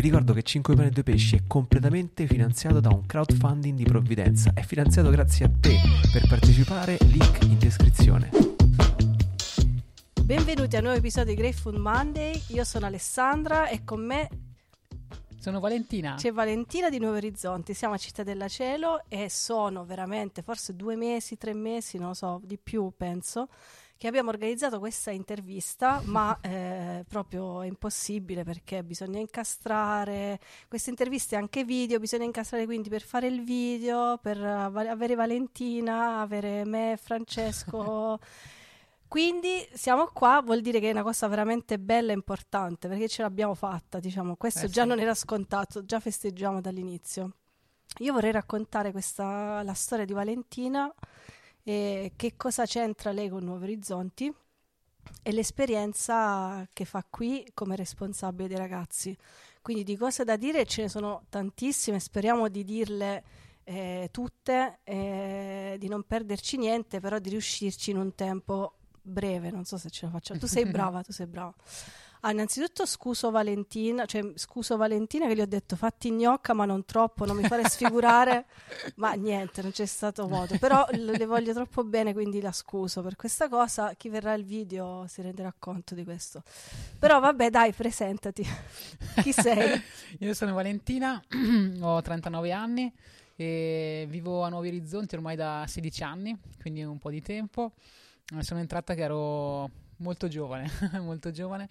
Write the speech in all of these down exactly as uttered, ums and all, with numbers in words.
Vi ricordo che cinque pane e due pesci è completamente finanziato da un crowdfunding di provvidenza. È finanziato grazie a te. Per partecipare, link in descrizione. Benvenuti a un nuovo episodio di Grateful Monday. Io sono Alessandra e con me sono Valentina. C'è Valentina di Nuovi Orizzonti. Siamo a Cittadella Cielo e sono veramente forse due mesi, tre mesi, non lo so, di più penso, che abbiamo organizzato questa intervista, ma eh, proprio è impossibile perché bisogna incastrare queste interviste, anche video, bisogna incastrare quindi per fare il video, per uh, avere Valentina, avere me, Francesco. Quindi siamo qua, vuol dire che è una cosa veramente bella e importante, perché ce l'abbiamo fatta, diciamo. Questo eh già sì. non era scontato, già festeggiamo dall'inizio. Io vorrei raccontare questa, la storia di Valentina, e che cosa c'entra lei con Nuovi Orizzonti e l'esperienza che fa qui come responsabile dei ragazzi. Quindi di cose da dire ce ne sono tantissime, speriamo di dirle eh, tutte, eh, di non perderci niente, però di riuscirci in un tempo breve, non so se ce la faccio. Tu sei brava, tu sei brava. Ah, innanzitutto scuso Valentina, cioè scuso Valentina che gli ho detto fatti gnocca ma non troppo, non mi fare sfigurare, ma niente, non c'è stato modo, però l- le voglio troppo bene, quindi la scuso per questa cosa. Chi verrà al video si renderà conto di questo. Però vabbè, dai, presentati. Chi sei? Io sono Valentina, ho trentanove anni e vivo a Nuovi Orizzonti ormai da sedici anni, quindi un po' di tempo. Sono entrata che ero molto giovane, molto giovane.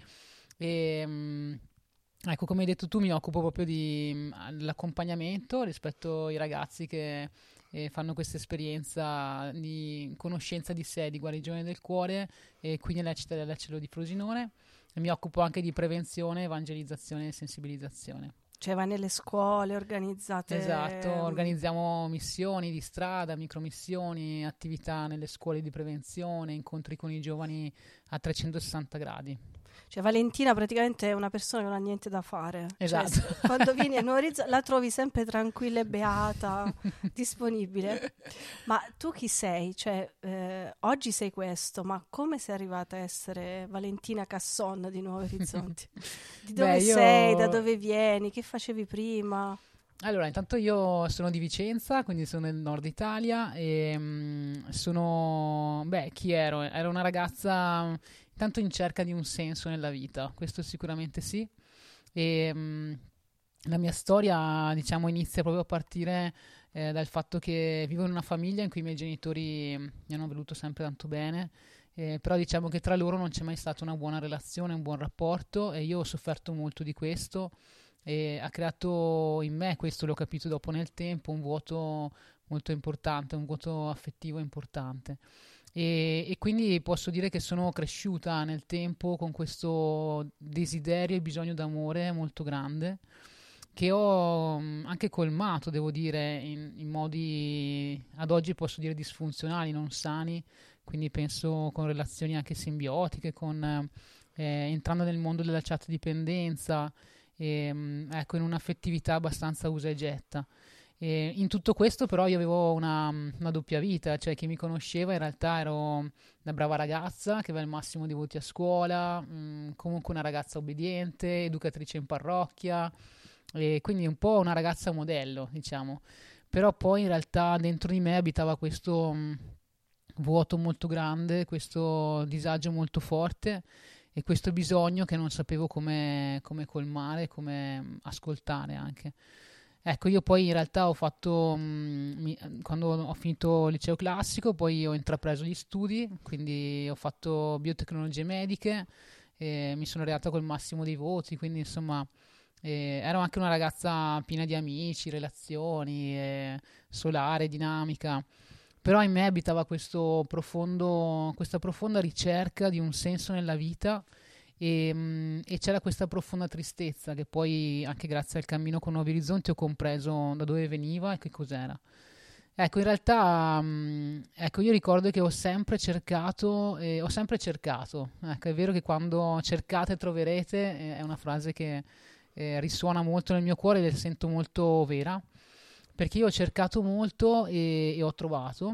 E um, ecco, come hai detto tu, mi occupo proprio dell'accompagnamento rispetto ai ragazzi che eh, fanno questa esperienza di conoscenza di sé, di guarigione del cuore, e qui nella Cittadella Cielo di Frosinone. E mi occupo anche di prevenzione, evangelizzazione e sensibilizzazione. Cioè vai nelle scuole, organizzate... Esatto, organizziamo missioni di strada, micromissioni, attività nelle scuole di prevenzione, incontri con i giovani a trecentosessanta gradi. Cioè Valentina praticamente è una persona che non ha niente da fare. Esatto. Cioè, quando vieni a Nuovi Orizzonti la trovi sempre tranquilla e beata, disponibile. Ma tu chi sei? Cioè, eh, oggi sei questo, ma come sei arrivata a essere Valentina Casson di Nuovi Orizzonti? Di dove Beh, io... sei? Da dove vieni? Che facevi prima? Allora, intanto io sono di Vicenza, quindi sono nel nord Italia e mh, sono... Beh, chi ero? Ero una ragazza intanto in cerca di un senso nella vita, questo sicuramente sì. E mh, la mia storia, diciamo, inizia proprio a partire eh, dal fatto che vivo in una famiglia in cui i miei genitori mi hanno voluto sempre tanto bene, eh, però diciamo che tra loro non c'è mai stata una buona relazione, un buon rapporto, e io ho sofferto molto di questo. E ha creato in me, questo l'ho capito dopo nel tempo, un vuoto molto importante, un vuoto affettivo importante. E, e quindi posso dire che sono cresciuta nel tempo con questo desiderio e bisogno d'amore molto grande, che ho mh, anche colmato, devo dire, in, in modi ad oggi posso dire disfunzionali, non sani, quindi penso con relazioni anche simbiotiche, con, eh, entrando nel mondo della chat dipendenza, e, mh, ecco, in un'affettività abbastanza usa e getta. E in tutto questo però io avevo una, una doppia vita, cioè chi mi conosceva in realtà ero una brava ragazza che aveva il massimo di voti a scuola, mh, comunque una ragazza obbediente, educatrice in parrocchia, e quindi un po' una ragazza modello, diciamo. Però poi in realtà dentro di me abitava questo mh, vuoto molto grande, questo disagio molto forte e questo bisogno che non sapevo come, come colmare, come ascoltare anche. Ecco, io poi in realtà ho fatto, mh, mi, quando ho finito il liceo classico, poi ho intrapreso gli studi, quindi ho fatto biotecnologie mediche, e mi sono arrivata col massimo dei voti, quindi insomma eh, ero anche una ragazza piena di amici, relazioni, eh, solare, dinamica, però in me abitava questo profondo, questa profonda ricerca di un senso nella vita. E, mh, e c'era questa profonda tristezza che poi anche grazie al cammino con Nuovi Orizzonti ho compreso da dove veniva e che cos'era. Ecco, in realtà mh, ecco, io ricordo che ho sempre cercato, eh, ho sempre cercato, ecco, è vero che quando cercate troverete, eh, è una frase che eh, risuona molto nel mio cuore e la sento molto vera, perché io ho cercato molto e, e ho trovato.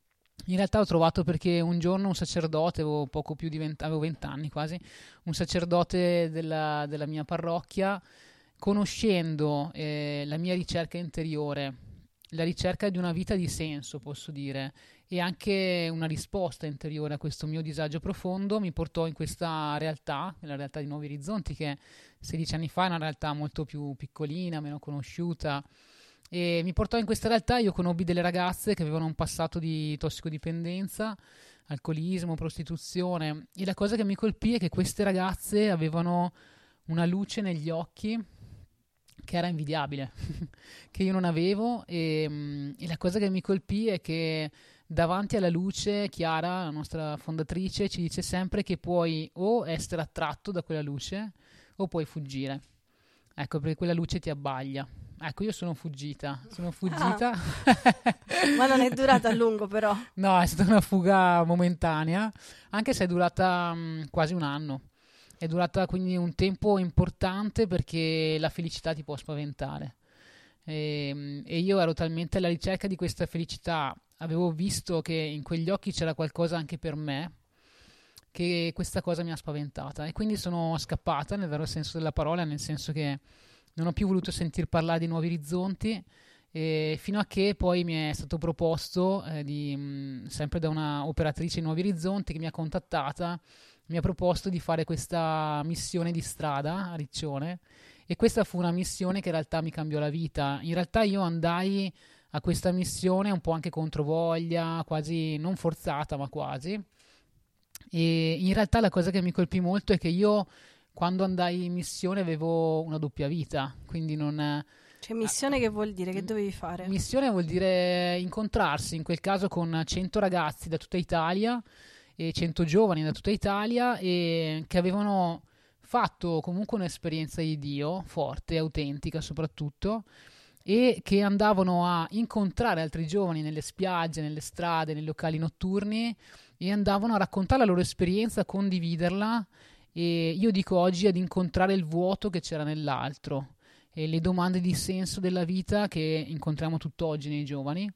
In realtà ho trovato perché un giorno un sacerdote, avevo poco più di venti, avevo venti anni quasi, un sacerdote della, della mia parrocchia conoscendo eh, la mia ricerca interiore, la ricerca di una vita di senso, posso dire, e anche una risposta interiore a questo mio disagio profondo, mi portò in questa realtà, la realtà di Nuovi Orizzonti, che sedici anni fa è una realtà molto più piccolina, meno conosciuta, e mi portò in questa realtà. Io conobbi delle ragazze che avevano un passato di tossicodipendenza, alcolismo, prostituzione, e la cosa che mi colpì è che queste ragazze avevano una luce negli occhi che era invidiabile, che io non avevo, e, e la cosa che mi colpì è che davanti alla luce, Chiara, la nostra fondatrice, ci dice sempre che puoi o essere attratto da quella luce o puoi fuggire. Ecco, perché quella luce ti abbaglia. Ecco, io sono fuggita, sono fuggita. Ah, ma non è durata a lungo però. No, è stata una fuga momentanea, anche se è durata mh, quasi un anno. È durata quindi un tempo importante, perché la felicità ti può spaventare. E, e io ero talmente alla ricerca di questa felicità, avevo visto che in quegli occhi c'era qualcosa anche per me, che questa cosa mi ha spaventata. E quindi sono scappata, nel vero senso della parola, nel senso che non ho più voluto sentir parlare di Nuovi Orizzonti, e fino a che poi mi è stato proposto, eh, di, mh, sempre da una operatrice di Nuovi Orizzonti che mi ha contattata, mi ha proposto di fare questa missione di strada a Riccione, e questa fu una missione che in realtà mi cambiò la vita. In realtà io andai a questa missione un po' anche controvoglia, quasi non forzata, ma quasi. E in realtà la cosa che mi colpì molto è che io, quando andai in missione, avevo una doppia vita, quindi non... Cioè, missione che vuol dire? Che dovevi fare? Missione vuol dire incontrarsi, in quel caso con cento ragazzi da tutta Italia, e cento giovani da tutta Italia, e che avevano fatto comunque un'esperienza di Dio forte, autentica soprattutto, e che andavano a incontrare altri giovani nelle spiagge, nelle strade, nei locali notturni, e andavano a raccontare la loro esperienza, a condividerla, e io dico oggi ad incontrare il vuoto che c'era nell'altro, e le domande di senso della vita che incontriamo tutt'oggi nei giovani.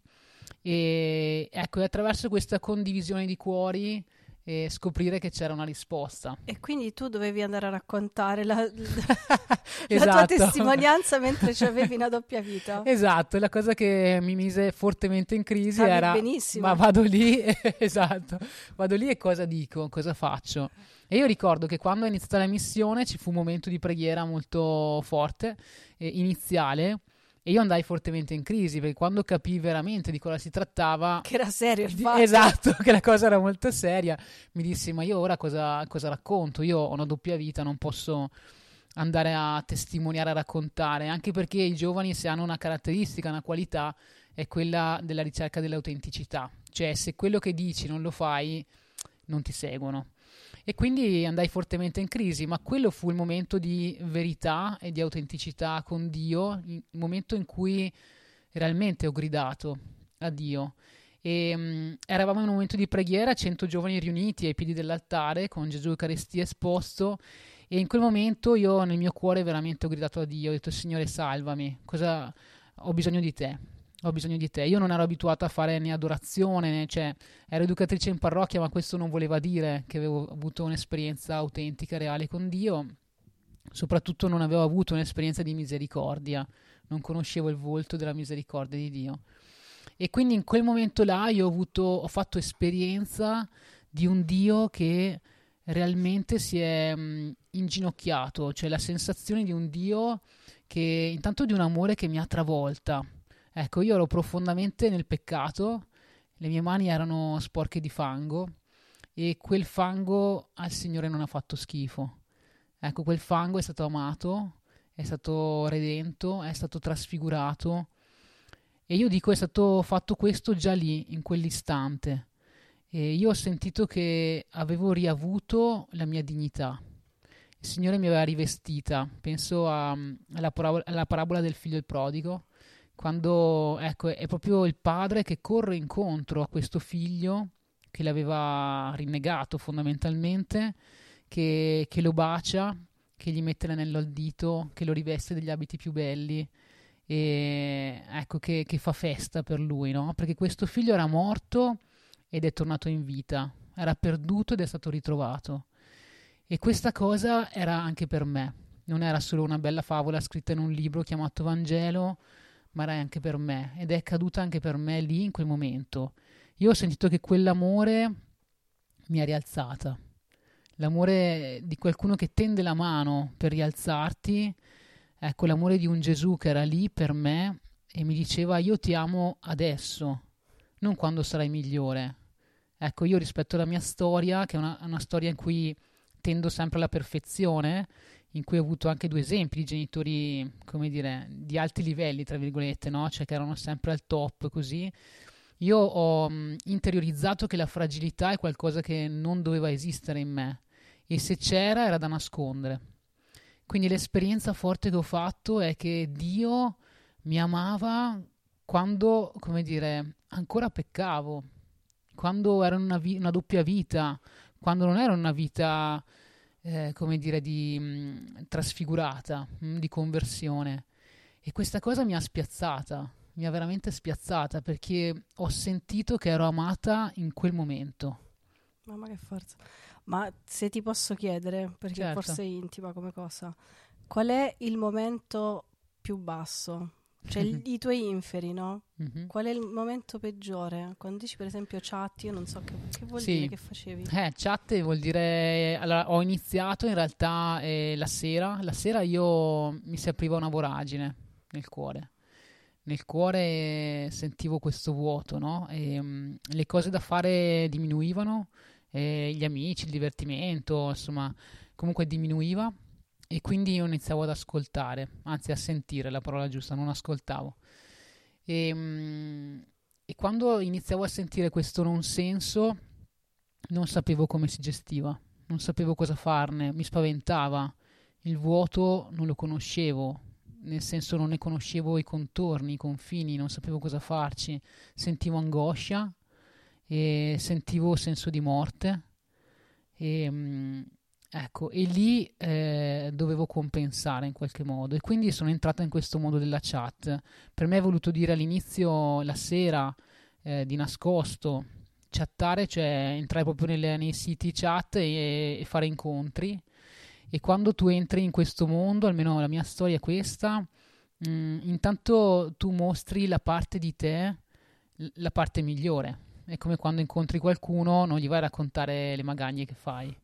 E ecco, attraverso questa condivisione di cuori, e scoprire che c'era una risposta. E quindi tu dovevi andare a raccontare la, la, Esatto. la tua testimonianza mentre avevi una doppia vita. Esatto, la cosa che mi mise fortemente in crisi Stavi era benissimo. ma vado lì, esatto, vado lì e cosa dico, cosa faccio? E io ricordo che quando è iniziata la missione ci fu un momento di preghiera molto forte, eh, iniziale, e io andai fortemente in crisi, perché quando capii veramente di cosa si trattava, che era serio il di, fatto. esatto, che la cosa era molto seria, mi dissi: ma io ora cosa, cosa racconto? Io ho una doppia vita, non posso andare a testimoniare, a raccontare, anche perché i giovani, se hanno una caratteristica, una qualità, è quella della ricerca dell'autenticità. Cioè, se quello che dici non lo fai, non ti seguono. E quindi andai fortemente in crisi, ma quello fu il momento di verità e di autenticità con Dio, il momento in cui realmente ho gridato a Dio. E um, eravamo in un momento di preghiera, cento giovani riuniti ai piedi dell'altare con Gesù Eucaristia esposto, e in quel momento io nel mio cuore veramente ho gridato a Dio, ho detto: Signore, salvami, cosa ho bisogno di te. Ho bisogno di te. Io non ero abituata a fare né adorazione, né, cioè ero educatrice in parrocchia, ma questo non voleva dire che avevo avuto un'esperienza autentica, reale con Dio. Soprattutto non avevo avuto un'esperienza di misericordia, non conoscevo il volto della misericordia di Dio. E quindi in quel momento là io ho avuto, ho fatto esperienza di un Dio che realmente si è mh, inginocchiato, cioè la sensazione di un Dio che, intanto, di un amore che mi ha travolta. Ecco, io ero profondamente nel peccato, le mie mani erano sporche di fango, e quel fango al Signore non ha fatto schifo. Ecco, quel fango è stato amato, è stato redento, è stato trasfigurato, e io dico è stato fatto questo già lì, in quell'istante. E io ho sentito che avevo riavuto la mia dignità. Il Signore mi aveva rivestita. Penso a, alla, parabola, alla parabola del figlio del prodigo, quando, ecco, è proprio il padre che corre incontro a questo figlio che l'aveva rinnegato fondamentalmente, che, che lo bacia, che gli mette l'anello al dito, che lo riveste degli abiti più belli, e ecco che, che fa festa per lui, no? Perché questo figlio era morto ed è tornato in vita, era perduto ed è stato ritrovato. E questa cosa era anche per me. non era solo una bella favola scritta in un libro chiamato Vangelo, ma era anche per me, ed è caduta anche per me lì in quel momento. Io ho sentito che quell'amore mi ha rialzata, l'amore di qualcuno che tende la mano per rialzarti, ecco, l'amore di un Gesù che era lì per me e mi diceva: io ti amo adesso, non quando sarai migliore. Ecco, io rispetto alla mia storia, che è una, una storia in cui tendo sempre alla perfezione, in cui ho avuto anche due esempi di genitori, come dire, di alti livelli, tra virgolette, no? Cioè che erano sempre al top, così. Io ho mh, interiorizzato che la fragilità è qualcosa che non doveva esistere in me, e se c'era era da nascondere. Quindi l'esperienza forte che ho fatto è che Dio mi amava quando, come dire, ancora peccavo, quando ero in una, vi- una doppia vita, quando non ero in una vita, eh, come dire, di mh, trasfigurata, mh, di conversione. E questa cosa mi ha spiazzata, mi ha veramente spiazzata, perché ho sentito che ero amata in quel momento. Mamma che forza. Ma se ti posso chiedere, perché Certo. forse è intima come cosa, qual è il momento più basso? Cioè il- i tuoi inferi, no? Mhm. Qual è il momento peggiore? Quando dici per esempio chat, io non so che, che vuol Sì. dire, che facevi. Eh, chat vuol dire, allora, ho iniziato in realtà eh, la sera, la sera io mi si apriva una voragine nel cuore, nel cuore sentivo questo vuoto, no? E, mm, le cose da fare diminuivano, eh, gli amici, il divertimento, insomma, comunque diminuiva, e quindi io iniziavo ad ascoltare, anzi a sentire, la parola giusta, non ascoltavo. E, mm, e quando iniziavo a sentire questo non senso, non sapevo come si gestiva, non sapevo cosa farne, mi spaventava. Il vuoto non lo conoscevo, nel senso non ne conoscevo i contorni, i confini, non sapevo cosa farci. Sentivo angoscia e sentivo senso di morte. E, mm, ecco, e lì eh, dovevo compensare in qualche modo. E quindi sono entrata in questo modo della chat. Per me è voluto dire all'inizio, la sera, eh, di nascosto, chattare, cioè entrare proprio nelle- nei siti chat e, e fare incontri. E quando tu entri in questo mondo, almeno la mia storia è questa, mh, intanto tu mostri la parte di te, l- la parte migliore. È come quando incontri qualcuno, non gli vai a raccontare le magagne che fai.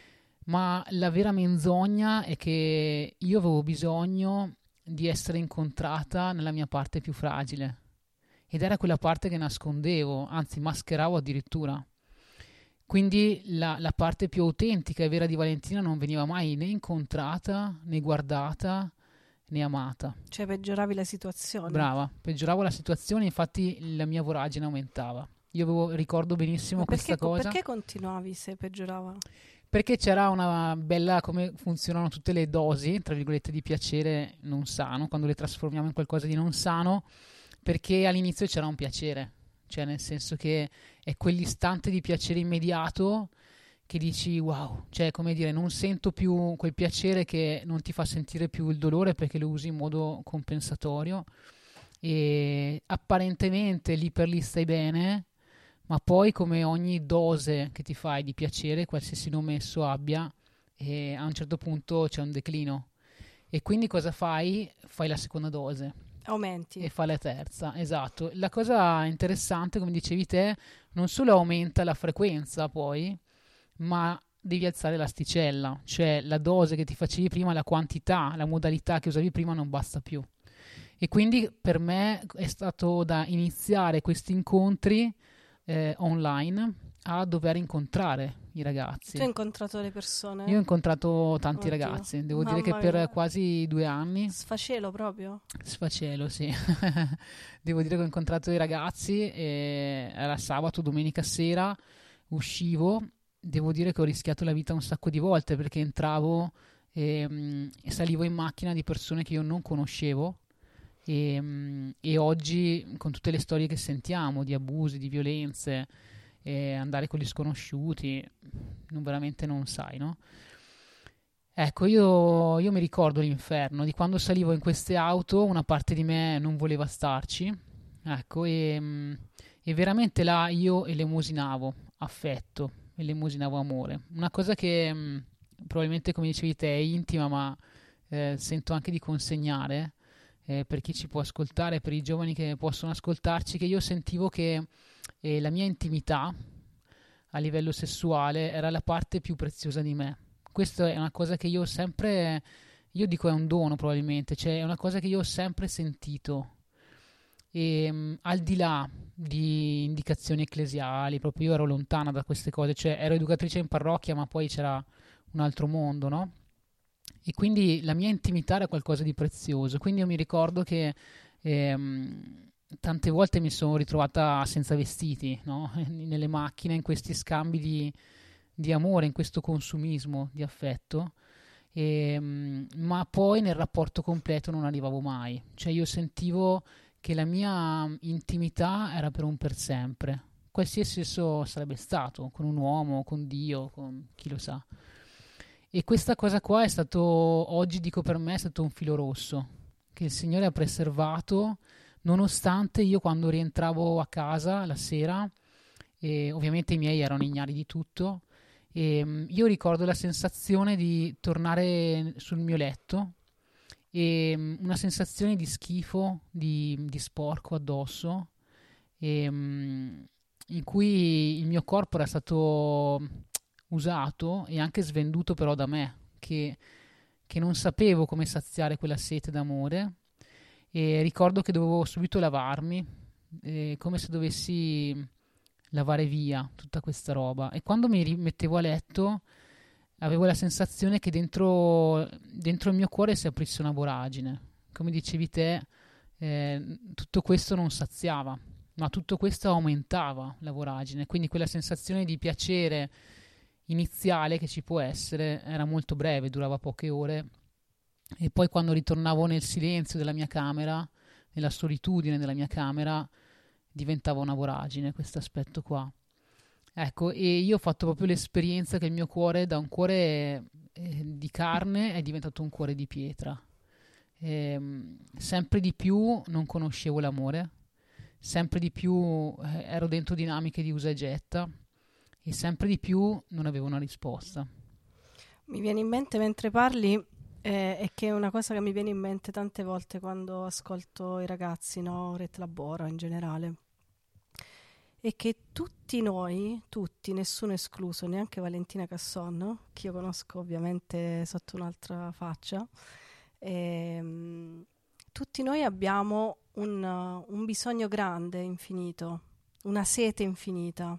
Ma la vera menzogna è che io avevo bisogno di essere incontrata nella mia parte più fragile. Ed era quella parte che nascondevo, anzi mascheravo addirittura. Quindi la, la parte più autentica e vera di Valentina non veniva mai né incontrata, né guardata, né amata. Cioè peggioravi la situazione. Brava, peggioravo la situazione, infatti la mia voragine aumentava. Io avevo, ricordo benissimo Ma perché, questa co- cosa. perché continuavi se peggiorava? Perché c'era una bella, come funzionano tutte le dosi, tra virgolette, di piacere non sano, quando le trasformiamo in qualcosa di non sano, perché all'inizio c'era un piacere, cioè nel senso che è quell'istante di piacere immediato che dici wow, cioè come dire, non sento più quel piacere che non ti fa sentire più il dolore perché lo usi in modo compensatorio, e apparentemente lì per lì stai bene, ma poi come ogni dose che ti fai di piacere, qualsiasi nome esso abbia, e a un certo punto c'è un declino. E quindi cosa fai? Fai la seconda dose Aumenti. e fai la terza, esatto. La cosa interessante, come dicevi te, non solo aumenta la frequenza poi, ma devi alzare l'asticella, cioè la dose che ti facevi prima, la quantità, la modalità che usavi prima non basta più. E quindi per me è stato da iniziare questi incontri eh, online a dover incontrare i ragazzi. Tu hai incontrato le persone? Io ho incontrato tanti Oddio. ragazzi, devo dire che Mamma per mia. quasi due anni, Sfacelo proprio? sfacelo, sì, devo dire che ho incontrato i ragazzi, e era sabato, domenica sera, uscivo, devo dire che ho rischiato la vita un sacco di volte perché entravo e, mm, e salivo in macchina di persone che io non conoscevo. E, mm, e oggi con tutte le storie che sentiamo di abusi, di violenze, e andare con gli sconosciuti, non veramente non sai, no? Ecco, io, io mi ricordo l'inferno di quando salivo in queste auto, una parte di me non voleva starci, ecco, e, mm, e veramente là io elemosinavo affetto, elemosinavo amore, una cosa che mm, probabilmente, come dicevi te, è intima, ma eh, sento anche di consegnare, eh, per chi ci può ascoltare, per i giovani che possono ascoltarci, che io sentivo che eh, la mia intimità a livello sessuale era la parte più preziosa di me. Questa è una cosa che io ho sempre, io dico è un dono probabilmente, cioè è una cosa che io ho sempre sentito. E mh, al di là di indicazioni ecclesiali, proprio io ero lontana da queste cose, cioè ero educatrice in parrocchia, ma poi c'era un altro mondo, no? E quindi la mia intimità era qualcosa di prezioso. Quindi io mi ricordo che ehm, tante volte mi sono ritrovata senza vestiti, no? Nelle macchine, in questi scambi di, di amore, in questo consumismo di affetto. E, mh, ma poi nel rapporto completo non arrivavo mai. Cioè io sentivo che la mia intimità era per un per sempre, qualsiasi esso sarebbe stato, con un uomo, con Dio, con chi lo sa. E questa cosa qua è stato, oggi dico per me, è stato un filo rosso che il Signore ha preservato, nonostante io quando rientravo a casa la sera, e ovviamente i miei erano ignari di tutto, e mh, io ricordo la sensazione di tornare sul mio letto e mh, una sensazione di schifo, di, di sporco addosso, e, mh, in cui il mio corpo era stato usato e anche svenduto però da me, che, che non sapevo come saziare quella sete d'amore, e ricordo che dovevo subito lavarmi, eh, come se dovessi lavare via tutta questa roba, e quando mi rimettevo a letto avevo la sensazione che dentro, dentro il mio cuore si aprisse una voragine, come dicevi te, eh, tutto questo non saziava, ma tutto questo aumentava la voragine, quindi quella sensazione di piacere iniziale che ci può essere era molto breve, durava poche ore, e poi quando ritornavo nel silenzio della mia camera, nella solitudine della mia camera, diventava una voragine questo aspetto qua. Ecco, e io ho fatto proprio l'esperienza che il mio cuore, da un cuore eh, di carne, è diventato un cuore di pietra. E, sempre di più non conoscevo l'amore, sempre di più eh, ero dentro dinamiche di usa e getta, e sempre di più non avevo una risposta. Mi viene in mente mentre parli, eh, è che è una cosa che mi viene in mente tante volte quando ascolto i ragazzi, no, Ret Labora in generale, è che tutti noi, tutti, nessuno escluso, neanche Valentina Casson, no? Che io conosco ovviamente sotto un'altra faccia, ehm, tutti noi abbiamo un, un bisogno grande, infinito, una sete infinita.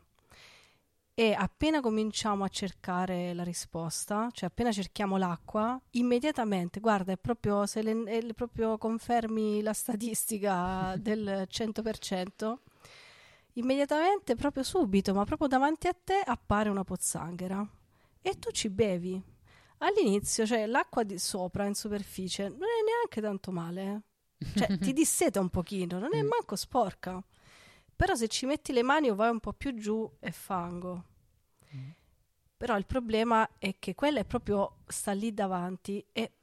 E appena cominciamo a cercare la risposta, cioè appena cerchiamo l'acqua, immediatamente, guarda, è proprio, se le, è proprio confermi la statistica del cento per cento, immediatamente, proprio subito, ma proprio davanti a te appare una pozzanghera e tu ci bevi. All'inizio, cioè l'acqua di sopra, in superficie, non è neanche tanto male, eh. Cioè ti disseta un pochino, non è manco sporca. Però se ci metti le mani o vai un po' più giù è fango. Mm. Però il problema è che quella è proprio, sta lì davanti e,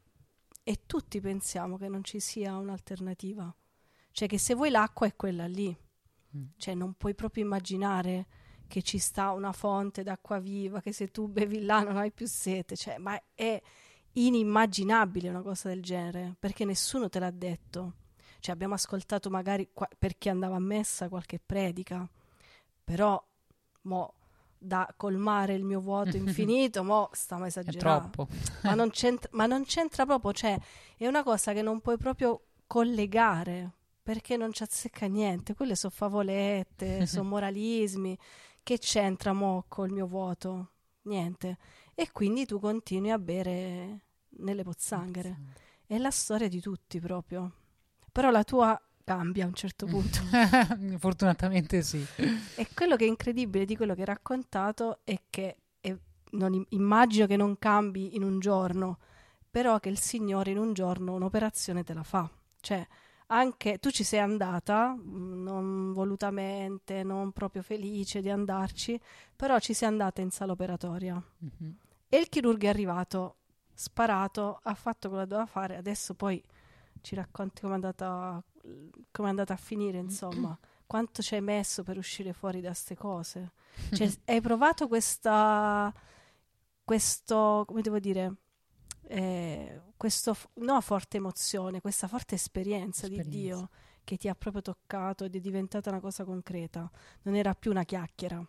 e tutti pensiamo che non ci sia un'alternativa. Cioè che se vuoi l'acqua è quella lì. Mm. Cioè non puoi proprio immaginare che ci sta una fonte d'acqua viva, che se tu bevi là non hai più sete. Cioè, ma è inimmaginabile una cosa del genere, perché nessuno te l'ha detto. Cioè abbiamo ascoltato magari qua, per chi andava a messa qualche predica, però mo da colmare il mio vuoto infinito, mo stiamo esagerando. È troppo. ma, non c'entra, ma non c'entra proprio, cioè è una cosa che non puoi proprio collegare, perché non ci azzecca niente. Quelle sono favolette, sono moralismi. Che c'entra mo col mio vuoto? Niente. E quindi tu continui a bere nelle pozzanghere. È la storia di tutti proprio. Però la tua cambia a un certo punto. Fortunatamente sì. E quello che è incredibile di quello che hai raccontato è che è, non, immagino che non cambi in un giorno, però che il Signore in un giorno un'operazione te la fa. Cioè, anche tu ci sei andata, non volutamente, non proprio felice di andarci, però ci sei andata in sala operatoria. Mm-hmm. E il chirurgo è arrivato, sparato, ha fatto quello che doveva fare, adesso poi ci racconti come è andata, come è andata a finire, insomma, quanto ci hai messo per uscire fuori da ste cose. Cioè, hai provato questa, questo, come devo dire, eh, questo f- no, forte emozione, questa forte esperienza, Esperienza. di Dio che ti ha proprio toccato ed è diventata una cosa concreta, non era più una chiacchiera.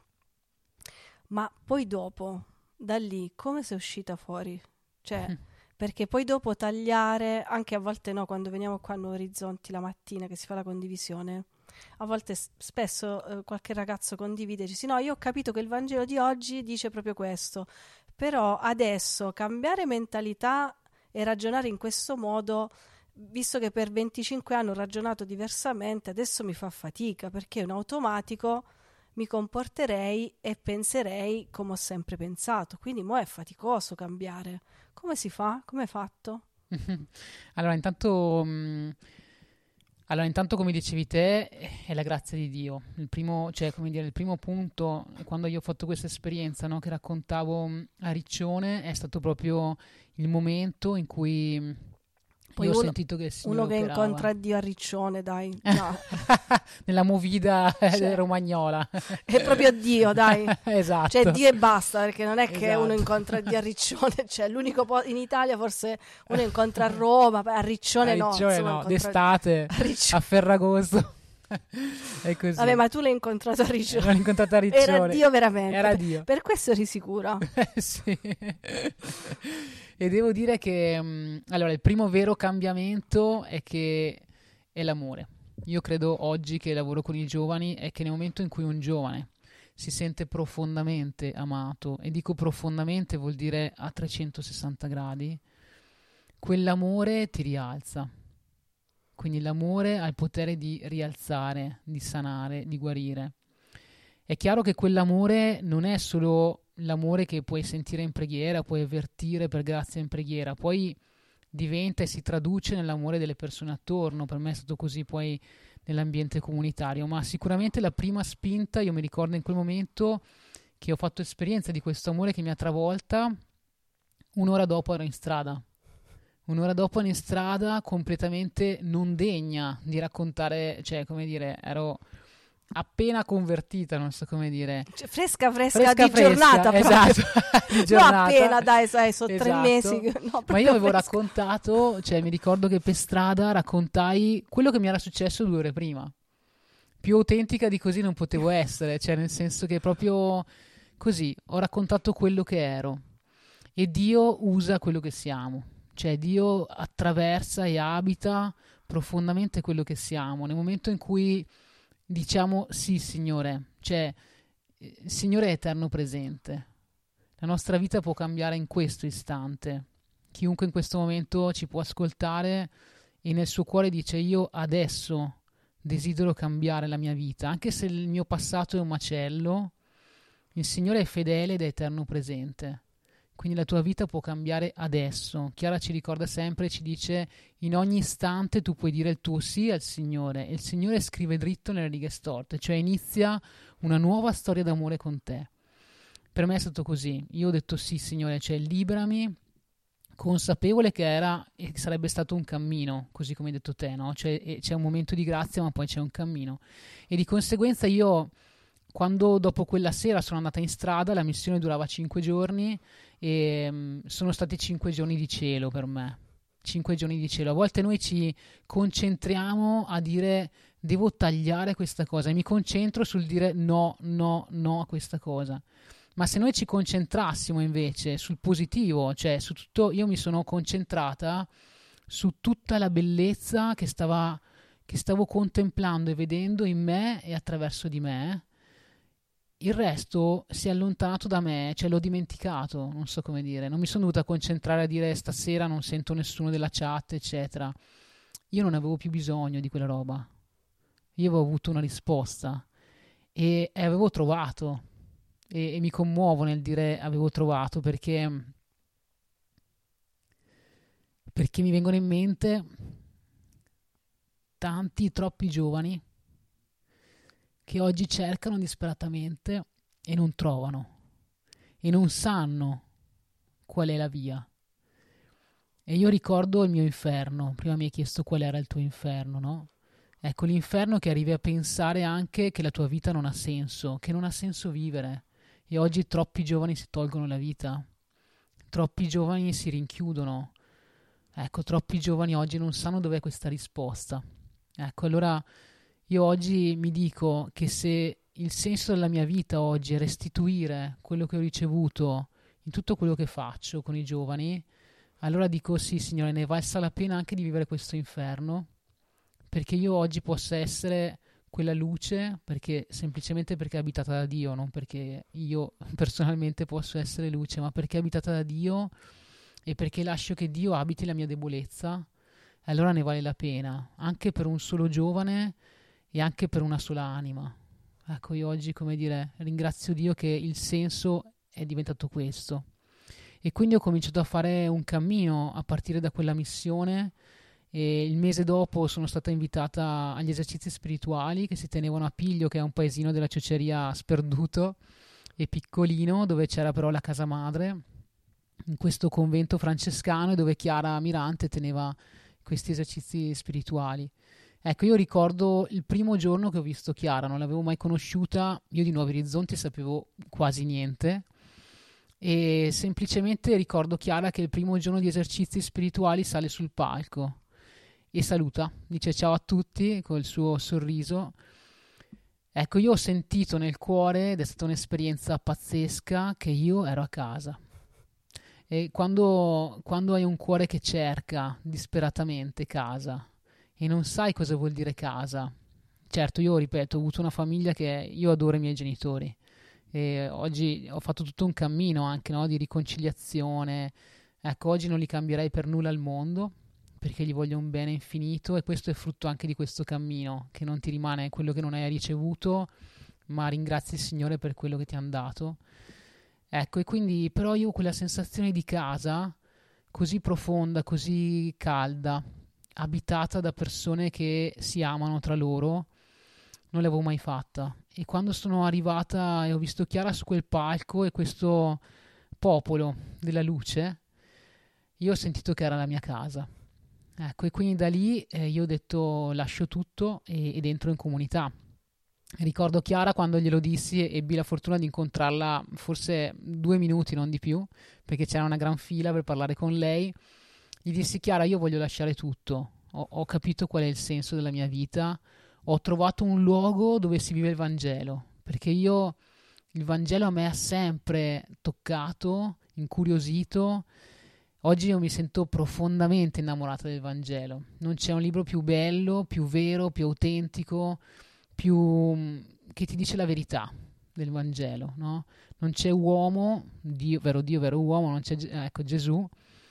Ma poi dopo, da lì, come sei uscita fuori? Cioè, perché poi dopo tagliare, anche a volte no, quando veniamo qua a Nuovi Orizzonti la mattina che si fa la condivisione, a volte s- spesso eh, qualche ragazzo condivide, dice no, io ho capito che il Vangelo di oggi dice proprio questo, però adesso cambiare mentalità e ragionare in questo modo, visto che per venticinque anni ho ragionato diversamente, adesso mi fa fatica perché è un automatico, mi comporterei e penserei come ho sempre pensato, quindi mo è faticoso cambiare. Come si fa? Come hai fatto? Allora, intanto, mh, allora, intanto, come dicevi te, è la grazia di Dio. Il primo, cioè, come dire, il primo punto, quando io ho fatto questa esperienza, no, che raccontavo mh, a Riccione, è stato proprio il momento in cui mh, Poi io ho uno, sentito che il Signore uno che operava. incontra Dio a Riccione, dai, no. Nella movida eh, Cioè, romagnola. è proprio Dio, dai. Esatto. Cioè Dio e basta, perché non è che Esatto. uno incontra Dio a Riccione, cioè l'unico po- in Italia forse uno incontra a Roma, a Riccione, A no, Riccione insomma, no, incontra- d'estate, a Riccione. a Ferragosto. È così. Vabbè, ma tu l'hai incontrato a Riccione. L'ho incontrata a Riccione. Era Dio veramente. Era Per- Dio. Per questo eri sicura. Eh, sì. E devo dire che mh, allora il primo vero cambiamento è che è l'amore. Io credo oggi che lavoro con i giovani è che nel momento in cui un giovane si sente profondamente amato, e dico profondamente vuol dire a trecentosessanta gradi, quell'amore ti rialza. Quindi l'amore ha il potere di rialzare, di sanare, di guarire. È chiaro che quell'amore non è solo l'amore che puoi sentire in preghiera, puoi avvertire per grazia in preghiera, poi diventa e si traduce nell'amore delle persone attorno. Per me è stato così poi nell'ambiente comunitario, ma sicuramente la prima spinta, io mi ricordo in quel momento che ho fatto esperienza di questo amore che mi ha travolta, un'ora dopo ero in strada. Un'ora dopo ero in strada completamente non degna di raccontare, cioè come dire, ero appena convertita, non so come dire. Cioè, fresca, fresca, Fresca, di fresca, giornata proprio. esatto, di giornata. No, appena, dai, sai, sono tre Esatto. mesi. No, Ma proprio io avevo fresca. raccontato, cioè mi ricordo che per strada raccontai quello che mi era successo due ore prima. Più autentica di così non potevo essere, cioè nel senso che proprio così, ho raccontato quello che ero. E Dio usa quello che siamo. Cioè Dio attraversa e abita profondamente quello che siamo. Nel momento in cui diciamo sì, Signore, cioè il Signore è eterno presente. La nostra vita può cambiare in questo istante. Chiunque in questo momento ci può ascoltare e nel suo cuore dice io adesso desidero cambiare la mia vita. Anche se il mio passato è un macello, il Signore è fedele ed è eterno presente. Quindi la tua vita può cambiare adesso. Chiara ci ricorda sempre, ci dice in ogni istante tu puoi dire il tuo sì al Signore e il Signore scrive dritto nelle righe storte, cioè inizia una nuova storia d'amore con te. Per me è stato così. Io ho detto sì, Signore, cioè liberami, consapevole che era e sarebbe stato un cammino, così come hai detto te, no? Cioè c'è un momento di grazia ma poi c'è un cammino. E di conseguenza io, quando dopo quella sera sono andata in strada, la missione durava cinque giorni e mh, sono stati cinque giorni di cielo per me. Cinque giorni di cielo. A volte noi ci concentriamo a dire devo tagliare questa cosa e mi concentro sul dire no, no, no a questa cosa. Ma se noi ci concentrassimo invece sul positivo, cioè su tutto, io mi sono concentrata su tutta la bellezza che stava, che stavo contemplando e vedendo in me e attraverso di me, il resto si è allontanato da me, cioè l'ho dimenticato, non so come dire, non mi sono dovuta concentrare a dire stasera non sento nessuno della chat, eccetera. Io non avevo più bisogno di quella roba, io avevo avuto una risposta e, e avevo trovato. E, e mi commuovo nel dire avevo trovato perché perché mi vengono in mente tanti, troppi giovani che oggi cercano disperatamente e non trovano e non sanno qual è la via. E io ricordo il mio inferno. Prima mi hai chiesto qual era il tuo inferno, no? Ecco, l'inferno che arrivi a pensare anche che la tua vita non ha senso, che non ha senso vivere. E oggi troppi giovani si tolgono la vita. troppi giovani si rinchiudono. Ecco, troppi giovani oggi non sanno dov'è questa risposta. Ecco, allora io oggi mi dico che se il senso della mia vita oggi è restituire quello che ho ricevuto in tutto quello che faccio con i giovani, allora dico sì, Signore, ne è valsa la pena anche di vivere questo inferno, perché io oggi possa essere quella luce, perché semplicemente perché è abitata da Dio, non perché io personalmente posso essere luce, ma perché è abitata da Dio e perché lascio che Dio abiti la mia debolezza. Allora ne vale la pena, anche per un solo giovane e anche per una sola anima. Ecco, io oggi, come dire, ringrazio Dio che il senso è diventato questo. E quindi ho cominciato a fare un cammino a partire da quella missione, e il mese dopo sono stata invitata agli esercizi spirituali che si tenevano a Piglio, che è un paesino della Ciociaria sperduto e piccolino, dove c'era però la casa madre, in questo convento francescano, dove Chiara Mirante teneva questi esercizi spirituali. Ecco, io ricordo il primo giorno che ho visto Chiara, non l'avevo mai conosciuta, io di Nuovi Orizzonti sapevo quasi niente, e semplicemente ricordo Chiara che il primo giorno di esercizi spirituali sale sul palco e saluta, dice ciao a tutti col suo sorriso. Ecco, io ho sentito nel cuore, ed è stata un'esperienza pazzesca, che io ero a casa. E quando, quando hai un cuore che cerca disperatamente casa e non sai cosa vuol dire casa, certo, io ripeto, ho avuto una famiglia che io adoro i miei genitori, e oggi ho fatto tutto un cammino anche, no, di riconciliazione. Ecco, oggi non li cambierei per nulla al mondo, perché gli voglio un bene infinito, e questo è frutto anche di questo cammino, che non ti rimane quello che non hai ricevuto, ma ringrazi il Signore per quello che ti hanno dato. Ecco, e quindi però io quella sensazione di casa così profonda, così calda, abitata da persone che si amano tra loro, non l'avevo mai fatta. E quando sono arrivata e ho visto Chiara su quel palco e questo popolo della luce, io ho sentito che era la mia casa. Ecco, e quindi da lì eh, io ho detto lascio tutto e, ed entro in comunità. Ricordo Chiara quando glielo dissi, e ebbi la fortuna di incontrarla forse due minuti, non di più, perché c'era una gran fila per parlare con lei. Gli dissi: Chiara, io voglio lasciare tutto, ho, ho capito qual è il senso della mia vita, ho trovato un luogo dove si vive il Vangelo, perché io il Vangelo a me ha sempre toccato, incuriosito. Oggi io mi sento profondamente innamorata del Vangelo. Non c'è un libro più bello, più vero, più autentico, più che ti dice la verità del Vangelo, no? Non c'è uomo, Dio, vero Dio, vero uomo, non c'è, ecco, Gesù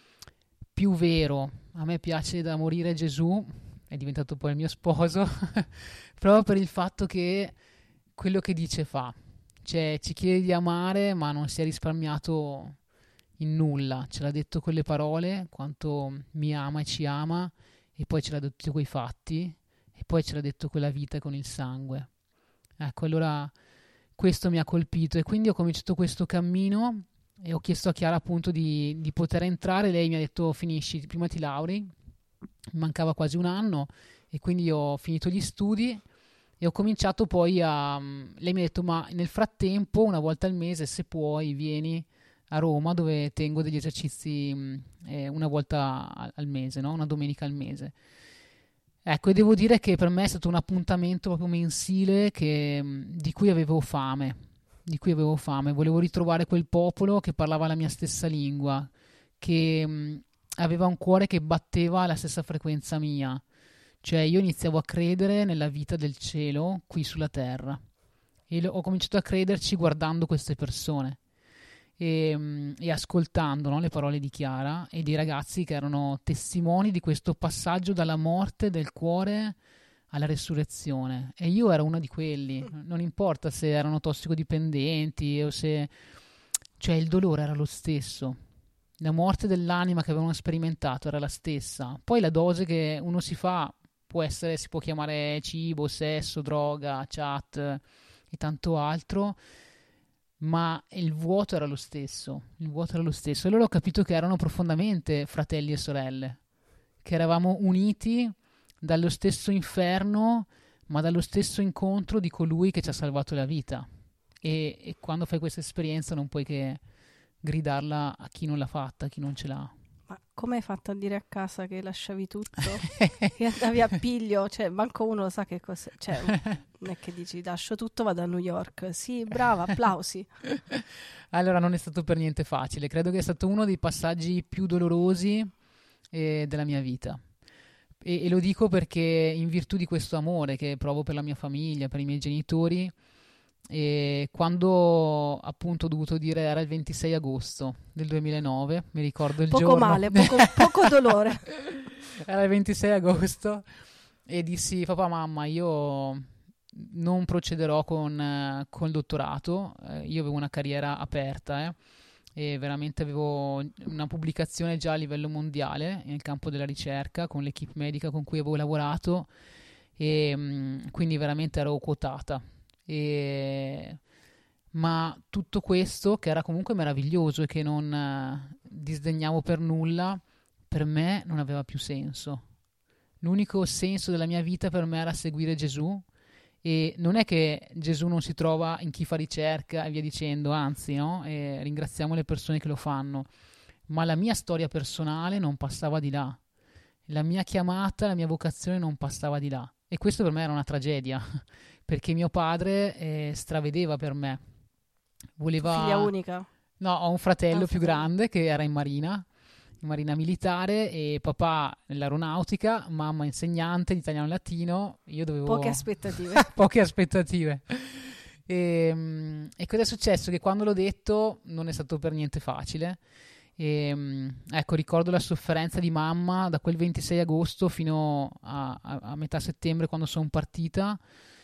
più vero. A me piace da morire Gesù, è diventato poi il mio sposo, proprio per il fatto che quello che dice fa. Cioè, ci chiede di amare, ma non si è risparmiato in nulla. Ce l'ha detto con le parole, quanto mi ama e ci ama, e poi ce l'ha detto coi fatti, e poi ce l'ha detto con la vita e con il sangue. Ecco, allora questo mi ha colpito, e quindi ho cominciato questo cammino e ho chiesto a Chiara appunto di, di poter entrare. Lei mi ha detto: finisci, prima ti lauri. Mi mancava quasi un anno, e quindi ho finito gli studi e ho cominciato poi a... Lei mi ha detto: ma nel frattempo, una volta al mese, se puoi, vieni a Roma, dove tengo degli esercizi eh, una volta al mese, no? Una domenica al mese. Ecco, e devo dire che per me è stato un appuntamento proprio mensile che, di cui avevo fame, di cui avevo fame. Volevo ritrovare quel popolo che parlava la mia stessa lingua, che mh, aveva un cuore che batteva alla stessa frequenza mia. Cioè, io iniziavo a credere nella vita del cielo qui sulla terra, e ho cominciato a crederci guardando queste persone e, e ascoltando, no, le parole di Chiara e dei ragazzi che erano testimoni di questo passaggio dalla morte del cuore alla resurrezione. E io ero una di quelli, non importa se erano tossicodipendenti o se... cioè il dolore era lo stesso, la morte dell'anima che avevano sperimentato era la stessa. Poi la dose che uno si fa può essere, si può chiamare cibo, sesso, droga, chat e tanto altro, ma il vuoto era lo stesso, il vuoto era lo stesso. E allora ho capito che erano profondamente fratelli e sorelle, che eravamo uniti dallo stesso inferno, ma dallo stesso incontro di colui che ci ha salvato la vita. E, e quando fai questa esperienza non puoi che gridarla a chi non l'ha fatta, a chi non ce l'ha. Ma come hai fatto a dire a casa che lasciavi tutto? Che andavi a piglio? Cioè, manco uno lo sa che cos'è. Cioè, non è che dici lascio tutto, vado a New York. Sì, brava, applausi. Allora, non è stato per niente facile. Credo che è stato uno dei passaggi più dolorosi eh, della mia vita. E, e lo dico perché in virtù di questo amore che provo per la mia famiglia, per i miei genitori, e quando appunto ho dovuto dire, era il ventisei agosto del duemilanove, mi ricordo il poco giorno. Male, poco, poco dolore. Era il ventisei agosto e dissi: papà, mamma, io non procederò con, eh, con il dottorato. Eh, io avevo una carriera aperta eh, e veramente avevo una pubblicazione già a livello mondiale nel campo della ricerca con l'equipe medica con cui avevo lavorato, e mh, quindi veramente ero quotata. E... ma tutto questo, che era comunque meraviglioso e che non eh, disdegnavo per nulla, per me non aveva più senso. L'unico senso della mia vita per me era seguire Gesù, e non è che Gesù non si trova in chi fa ricerca e via dicendo, anzi, no? E ringraziamo le persone che lo fanno, ma la mia storia personale non passava di là, la mia chiamata, la mia vocazione non passava di là, e questo per me era una tragedia perché mio padre eh, stravedeva per me, voleva... Figlia unica? No, ho un fratello Ah, più fratello. grande che era in marina, in marina militare, e papà nell'aeronautica, mamma insegnante di italiano e latino. Io dovevo... Poche aspettative. Poche aspettative. E, mm, e cosa è successo? Che quando l'ho detto non è stato per niente facile. E, mm, ecco, ricordo la sofferenza di mamma da quel ventisei agosto fino a, a, a metà settembre, quando sono partita,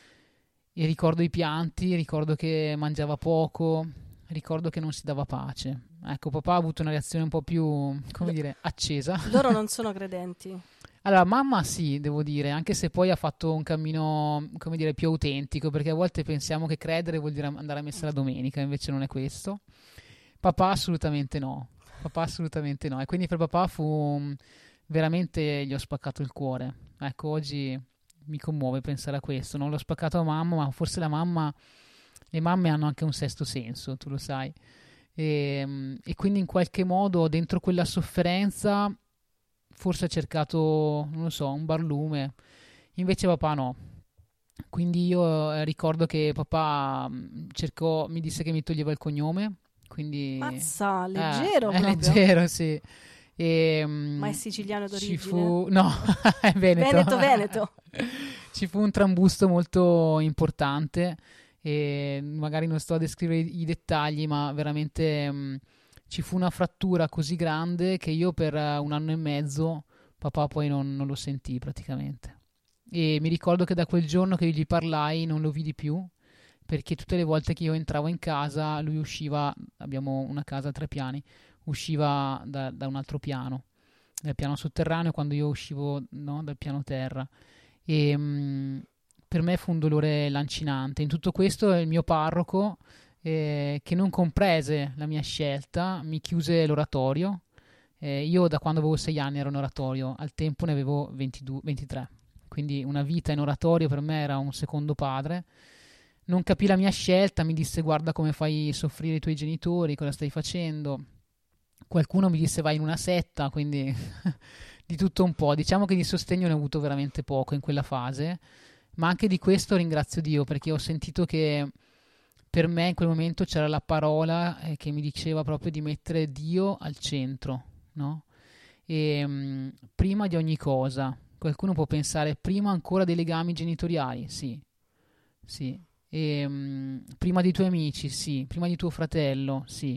e ricordo i pianti, ricordo che mangiava poco, ricordo che non si dava pace. Ecco, papà ha avuto una reazione un po' più, come dire, accesa. Loro non sono credenti. Allora, mamma sì, devo dire, anche se poi ha fatto un cammino, come dire, più autentico, perché a volte pensiamo che credere vuol dire andare a messa la domenica, invece non è questo. Papà assolutamente no, papà assolutamente no, e quindi per papà fu veramente, gli ho spaccato il cuore. Ecco, oggi mi commuove pensare a questo, non l'ho spaccato a mamma, ma forse la mamma, le mamme hanno anche un sesto senso, tu lo sai. E, e quindi in qualche modo dentro quella sofferenza forse ha cercato, non lo so, un barlume, invece papà no. Quindi io eh, ricordo che papà mh, cercò, mi disse che mi toglieva il cognome, quindi Mazza, eh, leggero è proprio. leggero, sì. E, mh, Ma è siciliano d'origine? ci fu, no, è veneto. Veneto, Veneto. Ci fu un trambusto molto importante, e magari non sto a descrivere i, i dettagli, ma veramente mh, ci fu una frattura così grande che io per uh, un anno e mezzo papà poi non, non lo sentì praticamente. E mi ricordo che da quel giorno che io gli parlai non lo vidi più, perché tutte le volte che io entravo in casa lui usciva, abbiamo una casa a tre piani, usciva da, da un altro piano, dal piano sotterraneo, quando io uscivo, no, dal piano terra. E mh, per me fu un dolore lancinante. In tutto questo il mio parroco, eh, che non comprese la mia scelta, mi chiuse l'oratorio. Eh, io da quando avevo sei anni ero in oratorio, al tempo ne avevo ventidue, ventitré, quindi una vita in oratorio per me era un secondo padre. Non capì la mia scelta, mi disse: guarda come fai soffrire i tuoi genitori, cosa stai facendo. Qualcuno mi disse: vai in una setta, quindi di tutto un po'. Diciamo che di sostegno ne ho avuto veramente poco in quella fase, ma anche di questo ringrazio Dio, perché ho sentito che per me in quel momento c'era la parola eh, che mi diceva proprio di mettere Dio al centro, no? E mh, prima di ogni cosa. Qualcuno può pensare prima ancora dei legami genitoriali, sì, sì. E, mh, prima dei tuoi amici, sì, prima di tuo fratello, sì.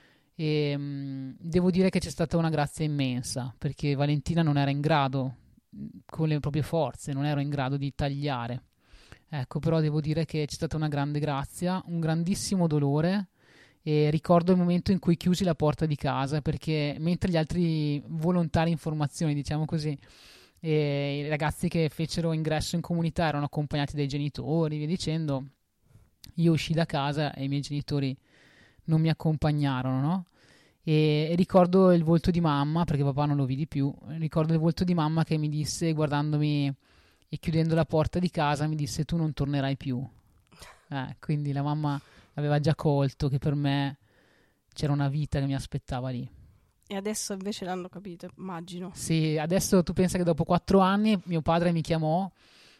E mh, devo dire che c'è stata una grazia immensa, perché Valentina non era in grado, con le proprie forze, non ero in grado di tagliare. Ecco, però devo dire che c'è stata una grande grazia, un grandissimo dolore, e ricordo il momento in cui chiusi la porta di casa, perché mentre gli altri volontari in formazione, diciamo così, e i ragazzi che fecero ingresso in comunità erano accompagnati dai genitori, via dicendo, io uscii da casa e i miei genitori non mi accompagnarono, no? E, e ricordo il volto di mamma, perché papà non lo vidi più, ricordo il volto di mamma che mi disse, guardandomi e chiudendo la porta di casa, mi disse: tu non tornerai più. Eh, quindi la mamma aveva già colto che per me c'era una vita che mi aspettava lì. E adesso invece l'hanno capito, immagino. Sì, adesso tu pensa che dopo quattro anni mio padre mi chiamò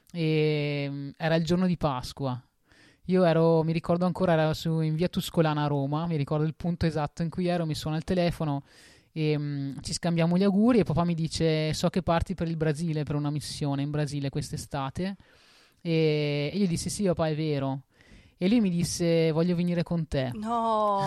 e mm, era il giorno di Pasqua. Io ero, mi ricordo ancora, ero su, in via Tuscolana a Roma, mi ricordo il punto esatto in cui ero, mi suona il telefono e mm, ci scambiamo gli auguri e papà mi dice so che parti per il Brasile, per una missione in Brasile quest'estate e, e io dissi sì papà è vero e lui mi disse voglio venire con te. No!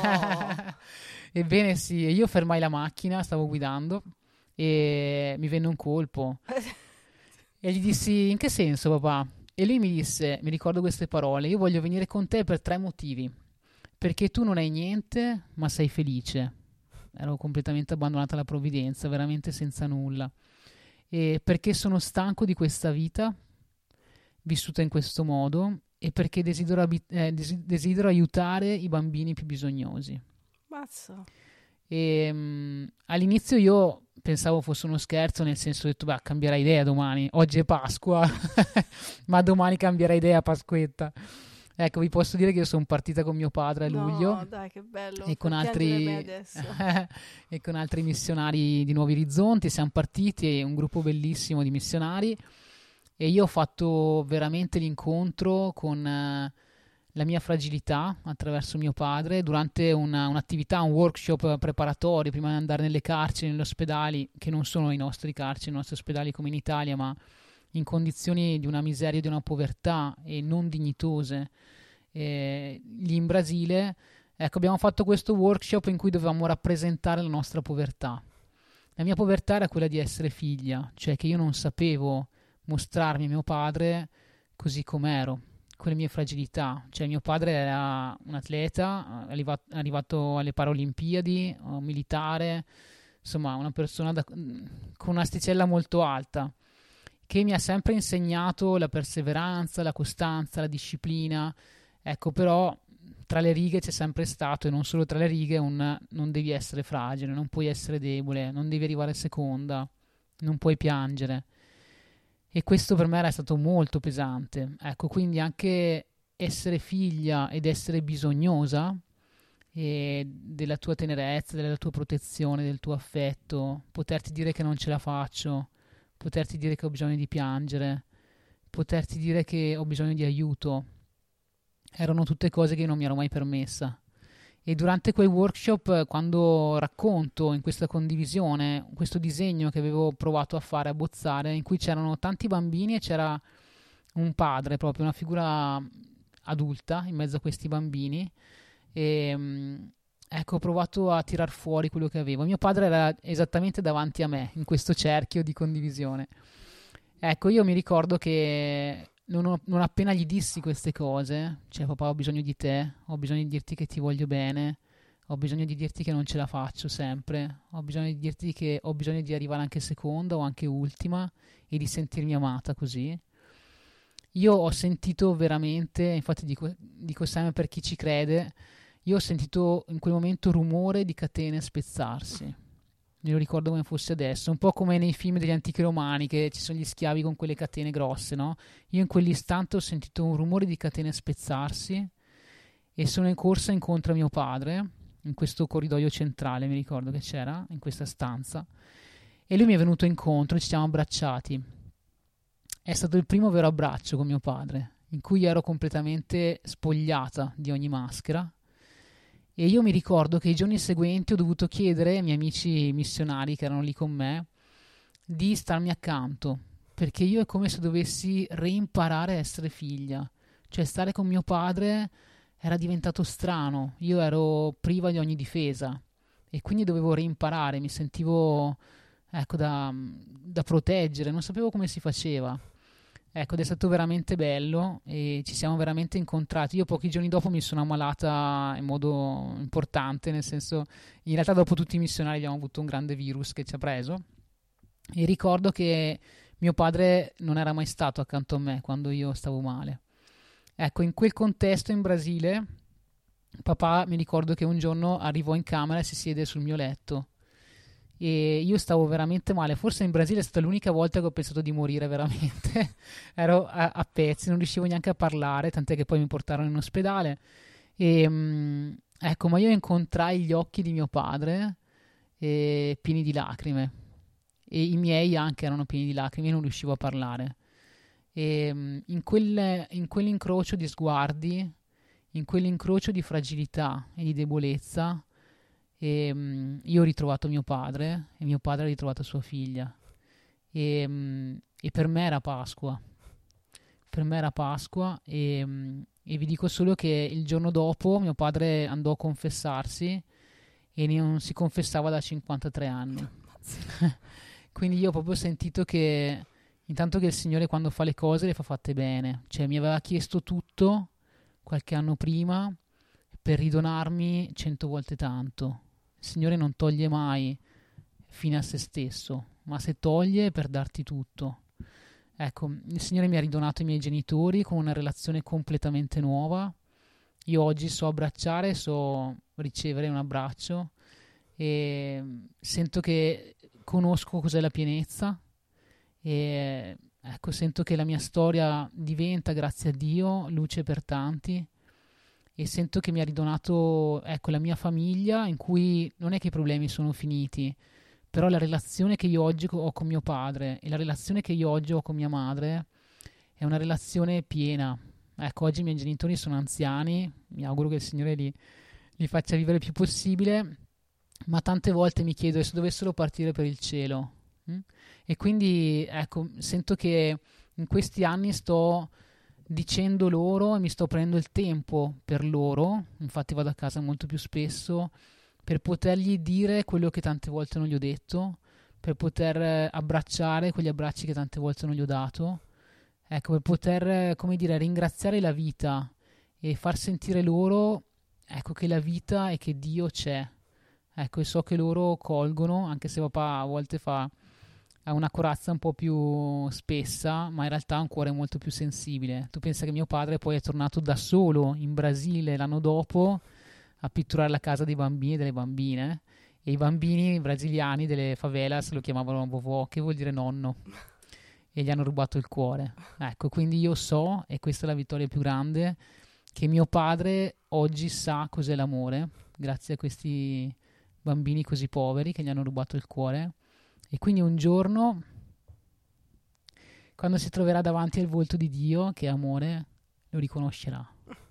Ebbene sì, io fermai la macchina, stavo guidando e mi venne un colpo e gli dissi in che senso papà? E lui mi disse, mi ricordo queste parole, io voglio venire con te per tre motivi, perché tu non hai niente ma sei felice, ero completamente abbandonata alla provvidenza, veramente senza nulla, e perché sono stanco di questa vita vissuta in questo modo e perché desidero, abi- eh, desi- desidero aiutare i bambini più bisognosi. Mazza. E, mh, all'inizio io pensavo fosse uno scherzo, nel senso ho detto beh cambierai idea domani, oggi è Pasqua ma domani cambierai idea Pasquetta. Ecco, vi posso dire che io sono partita con mio padre a luglio. No, dai, che bello. E con, Fai altri, piangere me adesso. e con altri missionari di Nuovi Orizzonti siamo partiti, un gruppo bellissimo di missionari e io ho fatto veramente l'incontro con eh, la mia fragilità attraverso mio padre durante una, un'attività, un workshop preparatorio prima di andare nelle carceri, negli ospedali, che non sono i nostri carceri, i nostri ospedali come in Italia, ma in condizioni di una miseria, di una povertà e non dignitose. E lì in Brasile, ecco, abbiamo fatto questo workshop in cui dovevamo rappresentare la nostra povertà. La mia povertà era quella di essere figlia, cioè che io non sapevo mostrarmi mio padre così com'ero, con le mie fragilità. Cioè mio padre era un atleta, arrivato, arrivato alle Paralimpiadi, un militare, insomma una persona da, con un'asticella molto alta, che mi ha sempre insegnato la perseveranza, la costanza, la disciplina. Ecco, però tra le righe c'è sempre stato, e non solo tra le righe, un non devi essere fragile, non puoi essere debole, non devi arrivare seconda, non puoi piangere. E questo per me era stato molto pesante. Ecco, quindi anche essere figlia ed essere bisognosa e della tua tenerezza, della tua protezione, del tuo affetto, poterti dire che non ce la faccio, poterti dire che ho bisogno di piangere, poterti dire che ho bisogno di aiuto, erano tutte cose che io non mi ero mai permessa. E durante quei workshop, quando racconto in questa condivisione questo disegno che avevo provato a fare, a bozzare, in cui c'erano tanti bambini e c'era un padre, proprio una figura adulta in mezzo a questi bambini, e ecco, ho provato a tirar fuori quello che avevo. Mio padre era esattamente davanti a me in questo cerchio di condivisione. Ecco, io mi ricordo che Non, ho, non appena gli dissi queste cose, cioè papà ho bisogno di te, ho bisogno di dirti che ti voglio bene, ho bisogno di dirti che non ce la faccio sempre, ho bisogno di dirti che ho bisogno di arrivare anche seconda o anche ultima e di sentirmi amata così. Io ho sentito veramente, infatti dico, dico sempre per chi ci crede, io ho sentito in quel momento rumore di catene spezzarsi. Me lo ricordo come fosse adesso, un po' come nei film degli antichi romani, che ci sono gli schiavi con quelle catene grosse, no? Io in quell'istante ho sentito un rumore di catene spezzarsi e sono in corsa incontro a mio padre, in questo corridoio centrale, mi ricordo che c'era, in questa stanza, e lui mi è venuto incontro e ci siamo abbracciati. È stato il primo vero abbraccio con mio padre, in cui ero completamente spogliata di ogni maschera. E io mi ricordo che i giorni seguenti ho dovuto chiedere ai miei amici missionari che erano lì con me di starmi accanto, perché io è come se dovessi reimparare a essere figlia. Cioè stare con mio padre era diventato strano, io ero priva di ogni difesa e quindi dovevo reimparare, mi sentivo ecco da, da proteggere, non sapevo come si faceva. Ecco, ed è stato veramente bello e ci siamo veramente incontrati. Io pochi giorni dopo mi sono ammalata in modo importante, nel senso, in realtà dopo tutti i missionari abbiamo avuto un grande virus che ci ha preso e ricordo che mio padre non era mai stato accanto a me quando io stavo male. Ecco, in quel contesto in Brasile, papà mi ricordo che un giorno arrivò in camera e si siede sul mio letto. E io stavo veramente male, forse in Brasile è stata l'unica volta che ho pensato di morire veramente, ero a, a pezzi, non riuscivo neanche a parlare, tant'è che poi mi portarono in ospedale e um, ecco, ma io incontrai gli occhi di mio padre eh, pieni di lacrime, e i miei anche erano pieni di lacrime, io non riuscivo a parlare. E mm, in, quel, in quell'incrocio di sguardi, in quell'incrocio di fragilità e di debolezza, e, mm, io ho ritrovato mio padre e mio padre ha ritrovato sua figlia. E, mm, e per me era Pasqua. Per me era Pasqua e, mm, e vi dico solo che il giorno dopo mio padre andò a confessarsi e non si confessava da cinquantatré anni. Quindi io ho proprio sentito che intanto che il Signore quando fa le cose le fa fatte bene. Cioè mi aveva chiesto tutto qualche anno prima per ridonarmi cento volte tanto. Il Signore non toglie mai fine a se stesso, ma se toglie è per darti tutto. Ecco, il Signore mi ha ridonato i miei genitori con una relazione completamente nuova. Io oggi so abbracciare, so ricevere un abbraccio e sento che conosco cos'è la pienezza e ecco, sento che la mia storia diventa, grazie a Dio, luce per tanti e sento che mi ha ridonato, ecco, la mia famiglia in cui non è che i problemi sono finiti, però la relazione che io oggi ho con mio padre e la relazione che io oggi ho con mia madre è una relazione piena. Ecco, oggi i miei genitori sono anziani, mi auguro che il Signore li, li faccia vivere il più possibile, ma tante volte mi chiedo se dovessero partire per il cielo. Hm? E quindi, ecco, sento che in questi anni sto dicendo loro e mi sto prendendo il tempo per loro, infatti vado a casa molto più spesso, per potergli dire quello che tante volte non gli ho detto, per poter abbracciare quegli abbracci che tante volte non gli ho dato, ecco, per poter, come dire, ringraziare la vita e far sentire loro, ecco, che la vita e che Dio c'è. Ecco, e so che loro colgono, anche se papà a volte fa ha una corazza un po' più spessa, ma in realtà ha un cuore molto più sensibile. Tu pensa che mio padre poi è tornato da solo in Brasile l'anno dopo a pitturare la casa dei bambini e delle bambine, e i bambini brasiliani delle favelas lo chiamavano vovò, che vuol dire nonno, e gli hanno rubato il cuore. Ecco, quindi io so, e questa è la vittoria più grande, che mio padre oggi sa cos'è l'amore, grazie a questi bambini così poveri che gli hanno rubato il cuore, e quindi un giorno, quando si troverà davanti al volto di Dio, che è amore, lo riconoscerà.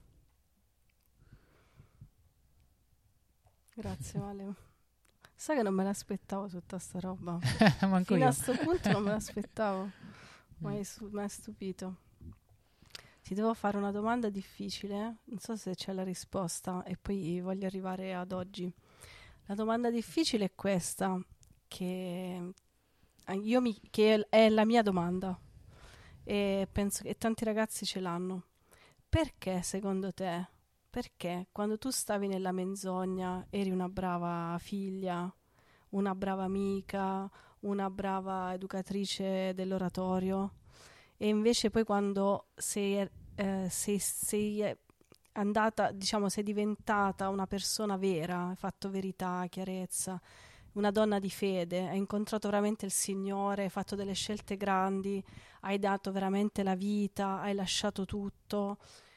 Grazie Vale. Sai che non me l'aspettavo tutta sta roba. Manco Fino io. a sto punto non me l'aspettavo. Mi hai stu- mi hai stupito. Ti devo fare una domanda difficile, non so se c'è la risposta e poi voglio arrivare ad oggi. La domanda difficile è questa, che, io mi, che è la mia domanda e penso che tanti ragazzi ce l'hanno. Perché secondo te, perché quando tu stavi nella menzogna eri una brava figlia, una brava amica, una brava educatrice dell'oratorio, e invece poi quando sei, eh, sei, sei andata, diciamo, sei diventata una persona vera, hai fatto verità, chiarezza, una donna di fede, hai incontrato veramente il Signore, hai fatto delle scelte grandi, hai dato veramente la vita, hai lasciato tutto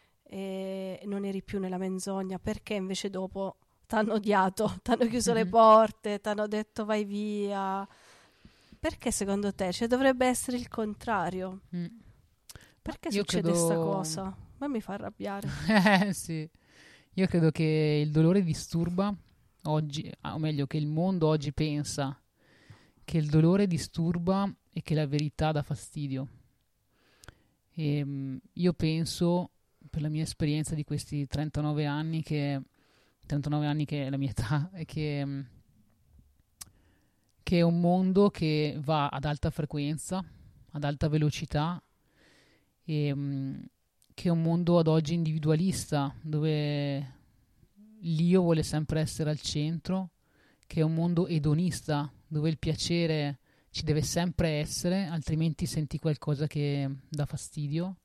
e non eri più nella menzogna, perché invece dopo t'hanno odiato, t'hanno chiuso mm-hmm. le porte, t'hanno detto vai via? Perché secondo te? Cioè dovrebbe essere il contrario. Mm. Perché Io succede credo... questa cosa? Ma mi fa arrabbiare. eh, sì. Io credo che il dolore disturba oggi, o meglio che il mondo oggi pensa che il dolore disturba e che la verità dà fastidio. E, um, io penso, per la mia esperienza di questi trentanove anni, che trentanove anni che è la mia età, è che, um, che è un mondo che va ad alta frequenza, ad alta velocità, e um, che è un mondo ad oggi individualista, dove l'io vuole sempre essere al centro, che è un mondo edonista, dove il piacere ci deve sempre essere, altrimenti senti qualcosa che dà fastidio,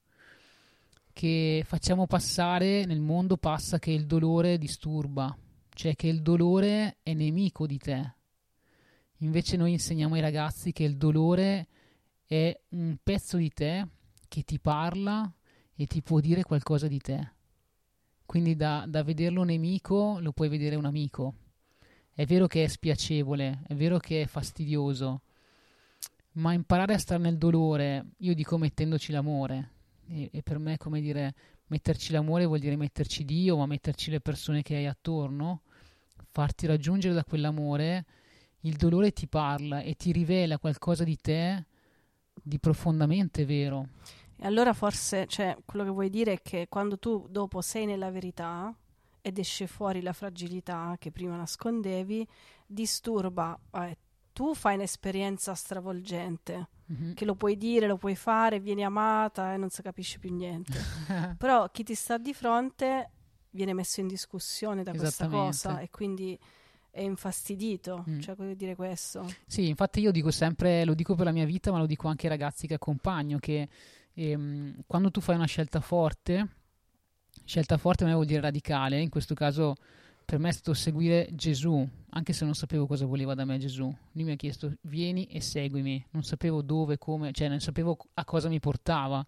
che facciamo passare, nel mondo passa che il dolore disturba, cioè che il dolore è nemico di te. Invece noi insegniamo ai ragazzi che il dolore è un pezzo di te che ti parla e ti può dire qualcosa di te, quindi da, da vederlo nemico lo puoi vedere un amico. È vero che è spiacevole, è vero che è fastidioso, ma imparare a stare nel dolore, io dico mettendoci l'amore, e, e per me, come dire, metterci l'amore vuol dire metterci Dio, ma metterci le persone che hai attorno, farti raggiungere da quell'amore. Il dolore ti parla e ti rivela qualcosa di te di profondamente vero. E allora forse, cioè, quello che vuoi dire è che quando tu dopo sei nella verità ed esce fuori la fragilità che prima nascondevi, disturba, eh, tu fai un'esperienza stravolgente, mm-hmm. che lo puoi dire, lo puoi fare, vieni amata e non si capisce più niente. Però chi ti sta di fronte viene messo in discussione da questa cosa e quindi è infastidito, mm. cioè vuol dire questo. Sì, infatti io dico sempre, lo dico per la mia vita, ma lo dico anche ai ragazzi che accompagno, che ehm, quando tu fai una scelta forte, scelta forte non vuol dire radicale, in questo caso per me è stato seguire Gesù, anche se non sapevo cosa voleva da me Gesù. Lui mi ha chiesto vieni e seguimi, non sapevo dove, come, cioè non sapevo a cosa mi portava.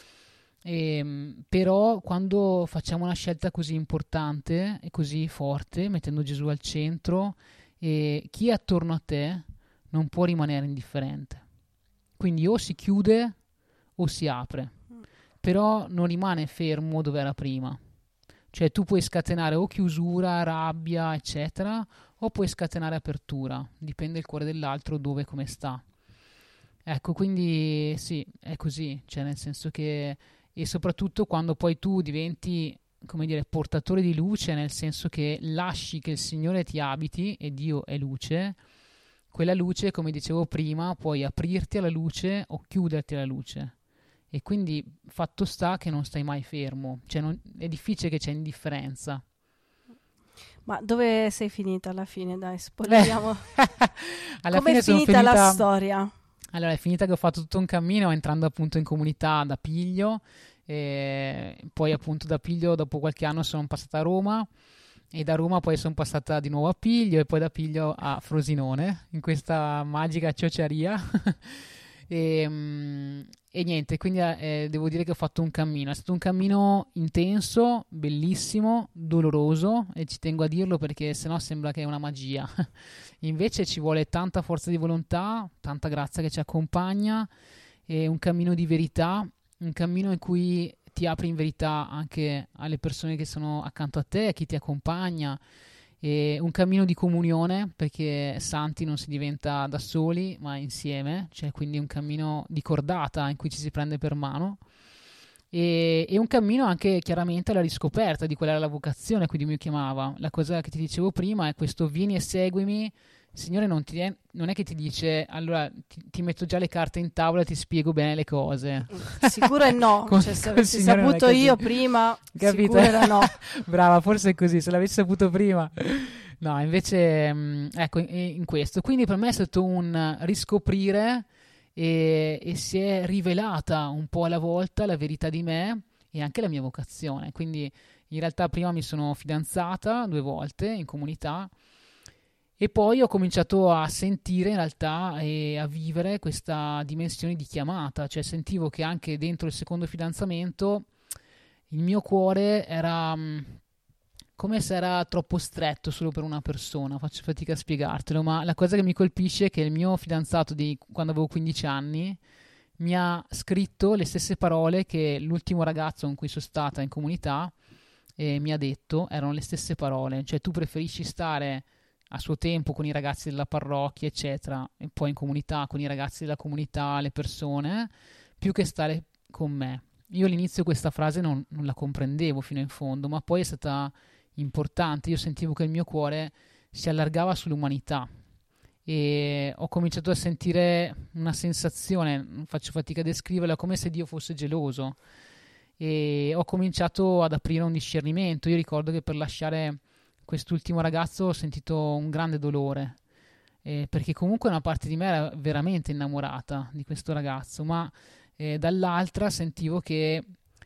E, però quando facciamo una scelta così importante e così forte, mettendo Gesù al centro, e chi è attorno a te non può rimanere indifferente, quindi o si chiude o si apre, però non rimane fermo dove era prima. Cioè tu puoi scatenare o chiusura, rabbia, eccetera, o puoi scatenare apertura, dipende il cuore dell'altro dove, come sta. Ecco, quindi sì, è così, cioè nel senso che, e soprattutto quando poi tu diventi, come dire, portatore di luce, nel senso che lasci che il Signore ti abiti, e Dio è luce, quella luce, come dicevo prima, puoi aprirti alla luce o chiuderti alla luce. E quindi fatto sta che non stai mai fermo, cioè non, è difficile che c'è indifferenza. Ma dove sei finita alla fine? Dai, spoileriamo. Alla Come fine è sono finita, finita la storia? Allora, è finita che ho fatto tutto un cammino entrando appunto in comunità da Piglio, e poi appunto da Piglio dopo qualche anno sono passata a Roma, e da Roma poi sono passata di nuovo a Piglio, e poi da Piglio a Frosinone, in questa magica ciociaria. E, um, e niente, quindi eh, devo dire che ho fatto un cammino, è stato un cammino intenso, bellissimo, doloroso, e ci tengo a dirlo perché sennò sembra che è una magia. Invece ci vuole tanta forza di volontà, tanta grazia che ci accompagna, e un cammino di verità, un cammino in cui ti apri in verità anche alle persone che sono accanto a te, a chi ti accompagna, e un cammino di comunione, perché santi non si diventa da soli ma insieme, cioè quindi un cammino di cordata in cui ci si prende per mano, e, e un cammino anche chiaramente alla riscoperta di quella era la vocazione a cui Dio mi chiamava. La cosa che ti dicevo prima è questo vieni e seguimi. Il Signore non, ti è, non è che ti dice allora ti, ti metto già le carte in tavola e ti spiego bene le cose. Sicuro è no, con, cioè, se avessi saputo io prima, capito? Sicuro era no. Brava, forse è così, se l'avessi saputo prima. No, invece mh, ecco, in, in questo. Quindi per me è stato un riscoprire, e, e si è rivelata un po' alla volta la verità di me e anche la mia vocazione. Quindi in realtà prima mi sono fidanzata due volte in comunità, e poi ho cominciato a sentire in realtà e a vivere questa dimensione di chiamata, cioè sentivo che anche dentro il secondo fidanzamento il mio cuore era mh, come se era troppo stretto solo per una persona. Faccio fatica a spiegartelo, ma la cosa che mi colpisce è che il mio fidanzato di quando avevo quindici anni mi ha scritto le stesse parole che l'ultimo ragazzo con cui sono stata in comunità eh, mi ha detto, erano le stesse parole, cioè tu preferisci stare a suo tempo con i ragazzi della parrocchia eccetera, e poi in comunità con i ragazzi della comunità, le persone, più che stare con me. Io all'inizio questa frase non, non la comprendevo fino in fondo, ma poi è stata importante. Io sentivo che il mio cuore si allargava sull'umanità, e ho cominciato a sentire una sensazione, non faccio fatica a descriverla, come se Dio fosse geloso, e ho cominciato ad aprire un discernimento. Io ricordo che per lasciare quest'ultimo ragazzo ho sentito un grande dolore, eh, perché comunque una parte di me era veramente innamorata di questo ragazzo, ma eh, dall'altra sentivo che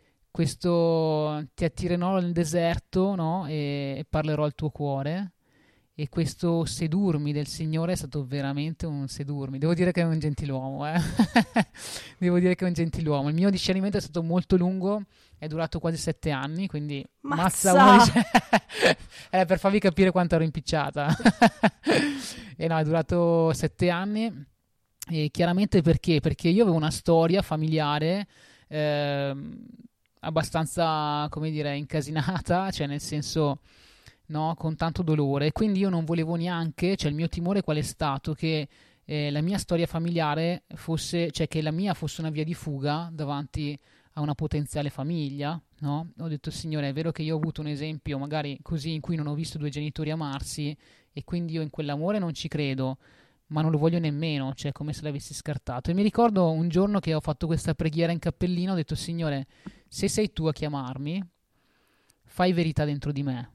questo ti attirerò nel deserto, no? e, e parlerò al tuo cuore, e questo sedurmi del Signore è stato veramente un sedurmi. Devo dire che è un gentiluomo, eh? Devo dire che è un gentiluomo. Il mio discernimento è stato molto lungo, è durato quasi sette anni, quindi Mazza! mazza, uno dice eh, per farvi capire quanto ero impicciata. E no, è durato sette anni, e chiaramente perché? Perché io avevo una storia familiare eh, abbastanza, come dire, incasinata, cioè nel senso, no, con tanto dolore, quindi io non volevo neanche, cioè il mio timore qual è stato? Che eh, la mia storia familiare fosse, cioè che la mia fosse una via di fuga davanti a una potenziale famiglia, no? Ho detto, Signore, è vero che io ho avuto un esempio magari così in cui non ho visto due genitori amarsi e quindi io in quell'amore non ci credo, ma non lo voglio nemmeno, cioè come se l'avessi scartato. E mi ricordo un giorno che ho fatto questa preghiera in cappellino, ho detto, Signore, se sei tu a chiamarmi, fai verità dentro di me.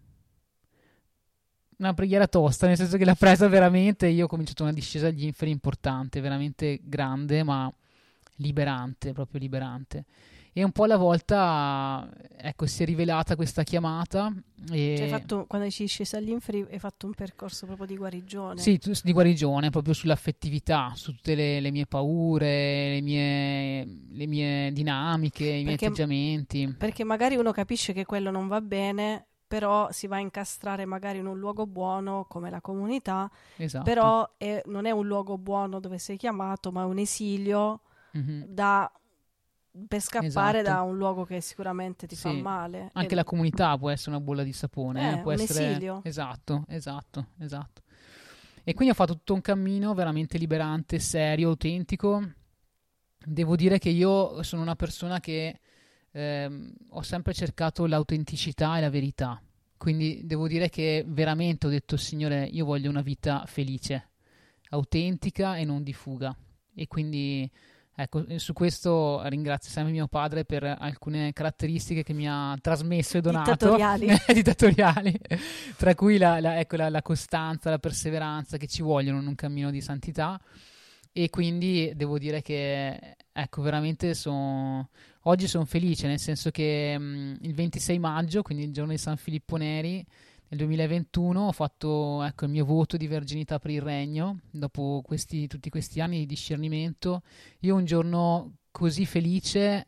Una preghiera tosta, nel senso che l'ha presa veramente, io ho cominciato una discesa agli inferi importante, veramente grande, ma liberante, proprio liberante. E un po' alla volta, ecco, si è rivelata questa chiamata. E... Cioè, hai fatto, quando ci scesi agli inferi, hai fatto un percorso proprio di guarigione. Sì, tu- di guarigione, proprio sull'affettività, su tutte le, le mie paure, le mie, le mie dinamiche, i miei Perché- atteggiamenti. Perché magari uno capisce che quello non va bene, però si va a incastrare magari in un luogo buono come la comunità, Esatto. però è- non è un luogo buono dove sei chiamato, ma è un esilio Mhm. da, per scappare Esatto. da un luogo che sicuramente ti fa Sì. male. Anche E- la comunità può essere una bolla di sapone, eh, Eh, può un essere... esilio. Esatto, esatto, esatto. E quindi ho fatto tutto un cammino veramente liberante, serio, autentico. Devo dire che io sono una persona che ehm, ho sempre cercato l'autenticità e la verità. Quindi devo dire che veramente ho detto, Signore, io voglio una vita felice, autentica e non di fuga. E quindi... Ecco, su questo ringrazio sempre mio padre per alcune caratteristiche che mi ha trasmesso e donato. Dittatoriali. Dittatoriali. Tra cui la, la- ecco, la, la costanza, la perseveranza che ci vogliono in un cammino di santità. E quindi devo dire che, ecco, veramente sono... Oggi sono felice, nel senso che mh, il ventisei maggio, quindi il giorno di San Filippo Neri, nel duemilaventuno ho fatto, ecco, il mio voto di verginità per il regno, dopo questi, tutti questi anni di discernimento. Io un giorno così felice,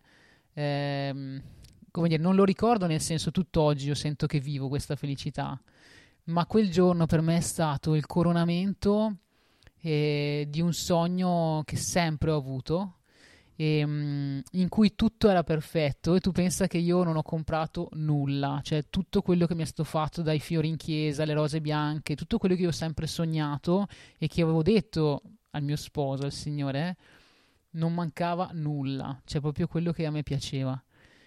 ehm, come dire, non lo ricordo, nel senso, tutt'oggi io sento che vivo questa felicità, ma quel giorno per me è stato il coronamento eh, di un sogno che sempre ho avuto, e, mm, in cui tutto era perfetto, e tu pensa che io non ho comprato nulla, cioè tutto quello che mi è stato fatto, dai fiori in chiesa, le rose bianche, tutto quello che io ho sempre sognato e che avevo detto al mio sposo, al Signore, non mancava nulla, cioè proprio quello che a me piaceva.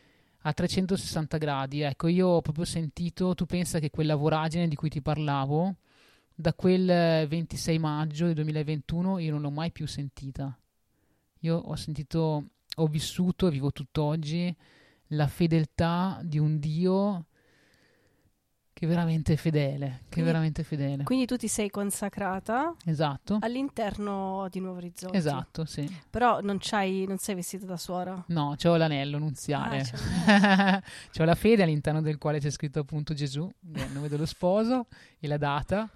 A trecentosessanta gradi, ecco, io ho proprio sentito, tu pensa che quella voragine di cui ti parlavo, da quel eh, ventisei maggio del duemilaventuno io non l'ho mai più sentita. Io ho sentito, ho vissuto e vivo tutt'oggi la fedeltà di un Dio che è veramente fedele, che è Quindi- veramente fedele. Quindi tu ti sei consacrata Esatto, all'interno di Nuovo Orizzonti. esatto, sì. Però non, c'hai, non sei vestita da suora. No, c'ho l'anello nuziale. Ah, c'è C'ho la fede all'interno del quale c'è scritto appunto Gesù, il nome dello sposo e la data.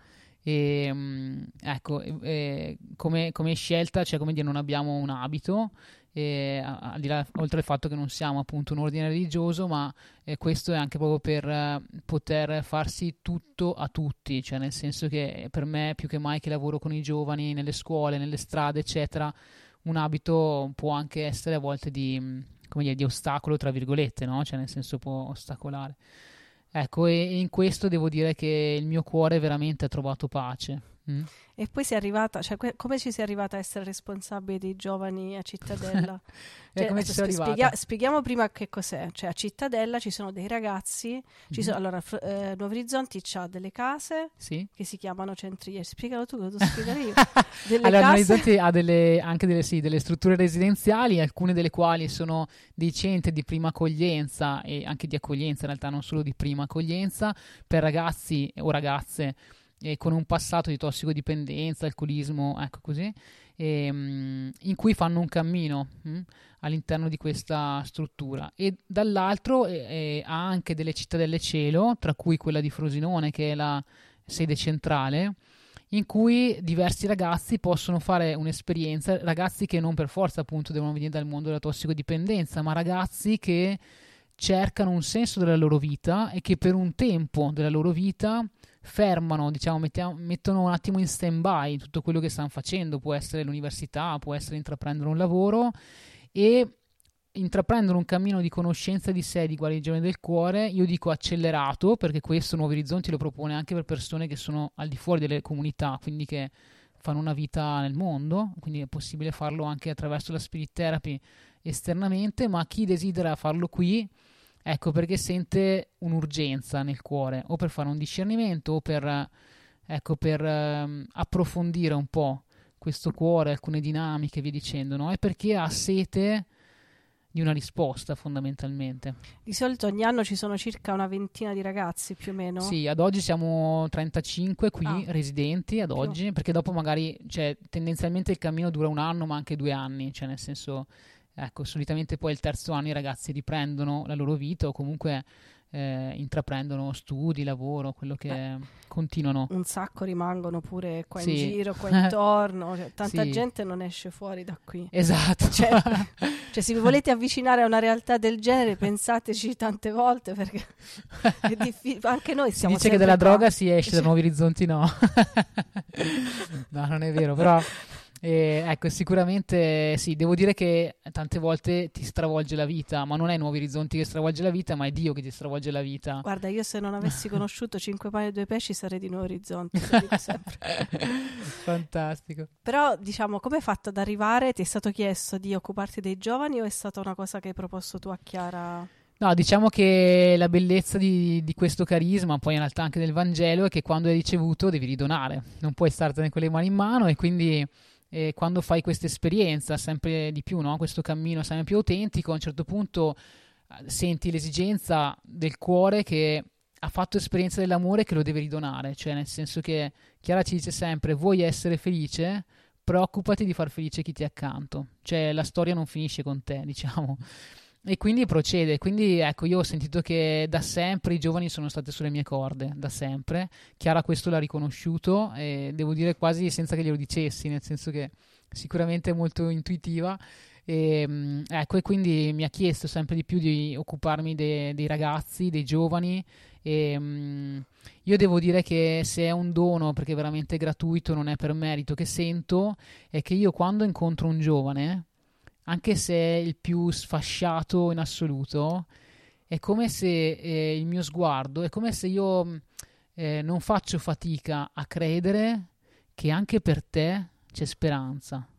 E mm, ecco, e- e come, come scelta, cioè come dire, non abbiamo un abito, e, a- al di là, oltre al fatto che non siamo appunto un ordine religioso, ma eh, questo è anche proprio per eh, poter farsi tutto a tutti, cioè nel senso che per me più che mai che lavoro con i giovani nelle scuole, nelle strade, eccetera, un abito può anche essere a volte di, mm, come dire, di ostacolo, tra virgolette, no? Cioè nel senso può ostacolare. Ecco, e e in questo devo dire che il mio cuore veramente ha trovato pace. mm. E poi sei arrivata, cioè que- come ci sei arrivata a essere responsabile dei giovani a Cittadella? E Cioè, come ci sp- sono arrivata? spiega- spieghiamo prima che cos'è. Cioè, a Cittadella ci sono dei ragazzi, ci Mhm. sono, allora, Fr- eh, Nuovi Orizzonti c'ha delle case Sì. che si chiamano centri. Spiegalo tu, che devo spiegare io. Delle Allora, case... Orizzonti ha delle, anche delle, sì, delle strutture residenziali, alcune delle quali sono dei centri di prima accoglienza e anche di accoglienza, in realtà non solo di prima accoglienza, per ragazzi o ragazze eh, con un passato di tossicodipendenza, alcolismo, ecco così, e, mm, in cui fanno un cammino mm, all'interno di questa struttura. E dall'altro eh, eh, ha anche delle cittadelle cielo, tra cui quella di Frosinone, che è la sede centrale, in cui diversi ragazzi possono fare un'esperienza, ragazzi che non per forza appunto devono venire dal mondo della tossicodipendenza, ma ragazzi che cercano un senso della loro vita e che per un tempo della loro vita fermano, diciamo, mettiamo, mettono un attimo in stand-by tutto quello che stanno facendo, può essere l'università, può essere intraprendere un lavoro, e intraprendono un cammino di conoscenza di sé, di guarigione del cuore, io dico accelerato, perché questo Nuovi Orizzonti lo propone anche per persone che sono al di fuori delle comunità, quindi che fanno una vita nel mondo, quindi è possibile farlo anche attraverso la spirit therapy esternamente, ma chi desidera farlo qui, ecco, perché sente un'urgenza nel cuore, o per fare un discernimento, o per, ecco, per um, approfondire un po' questo cuore, alcune dinamiche, via dicendo, no? È perché ha sete di una risposta, fondamentalmente. Di solito ogni anno ci sono circa una ventina di ragazzi, più o meno. Sì, ad oggi siamo trentacinque qui, ah, residenti ad oggi, più. Perché dopo magari, cioè, tendenzialmente il cammino dura un anno, ma anche due anni, cioè nel senso, ecco, solitamente poi il terzo anno i ragazzi riprendono la loro vita o comunque eh, intraprendono studi, lavoro, quello che eh, continuano. Un sacco rimangono pure qua sì. in giro, qua intorno, cioè, tanta sì. gente non esce fuori da qui. Esatto. Cioè, cioè se vi volete avvicinare a una realtà del genere, pensateci tante volte, perché è difficile. Anche noi si siamo dice che dalla qua. droga si esce cioè... da Nuovi Orizzonti, no. No, non è vero, però eh, ecco, sicuramente sì, devo dire che tante volte ti stravolge la vita, ma non è Nuovi Orizzonti che stravolge la vita, ma è Dio che ti stravolge la vita. Guarda, io se non avessi conosciuto Cinque Pani e Due Pesci sarei di Nuovi Orizzonti, lo dico sempre. Fantastico. Però, diciamo, come hai fatto ad arrivare? Ti è stato chiesto di occuparti dei giovani o è stata una cosa che hai proposto tu a Chiara? No, diciamo che la bellezza di, di questo carisma, poi in realtà anche del Vangelo, è che quando hai ricevuto devi ridonare, non puoi startene con le mani in mano, e quindi eh, quando fai questa esperienza sempre di più, no? Questo cammino sempre più autentico, a un certo punto eh, senti l'esigenza del cuore che ha fatto esperienza dell'amore, che lo deve ridonare, cioè nel senso che Chiara ci dice sempre: vuoi essere felice? Preoccupati di far felice chi ti è accanto, cioè la storia non finisce con te, diciamo. E quindi procede, quindi ecco, io ho sentito che da sempre i giovani sono stati sulle mie corde, da sempre. Chiara questo l'ha riconosciuto, e devo dire quasi senza che glielo dicessi, nel senso che sicuramente è molto intuitiva, e, ecco, e quindi mi ha chiesto sempre di più di occuparmi de- dei ragazzi, dei giovani, e mh, io devo dire che se è un dono, perché è veramente gratuito, non è per merito, che sento, è che io quando incontro un giovane, anche se è il più sfasciato in assoluto, è come se eh, il mio sguardo, è come se io eh, non faccio fatica a credere che anche per te c'è speranza.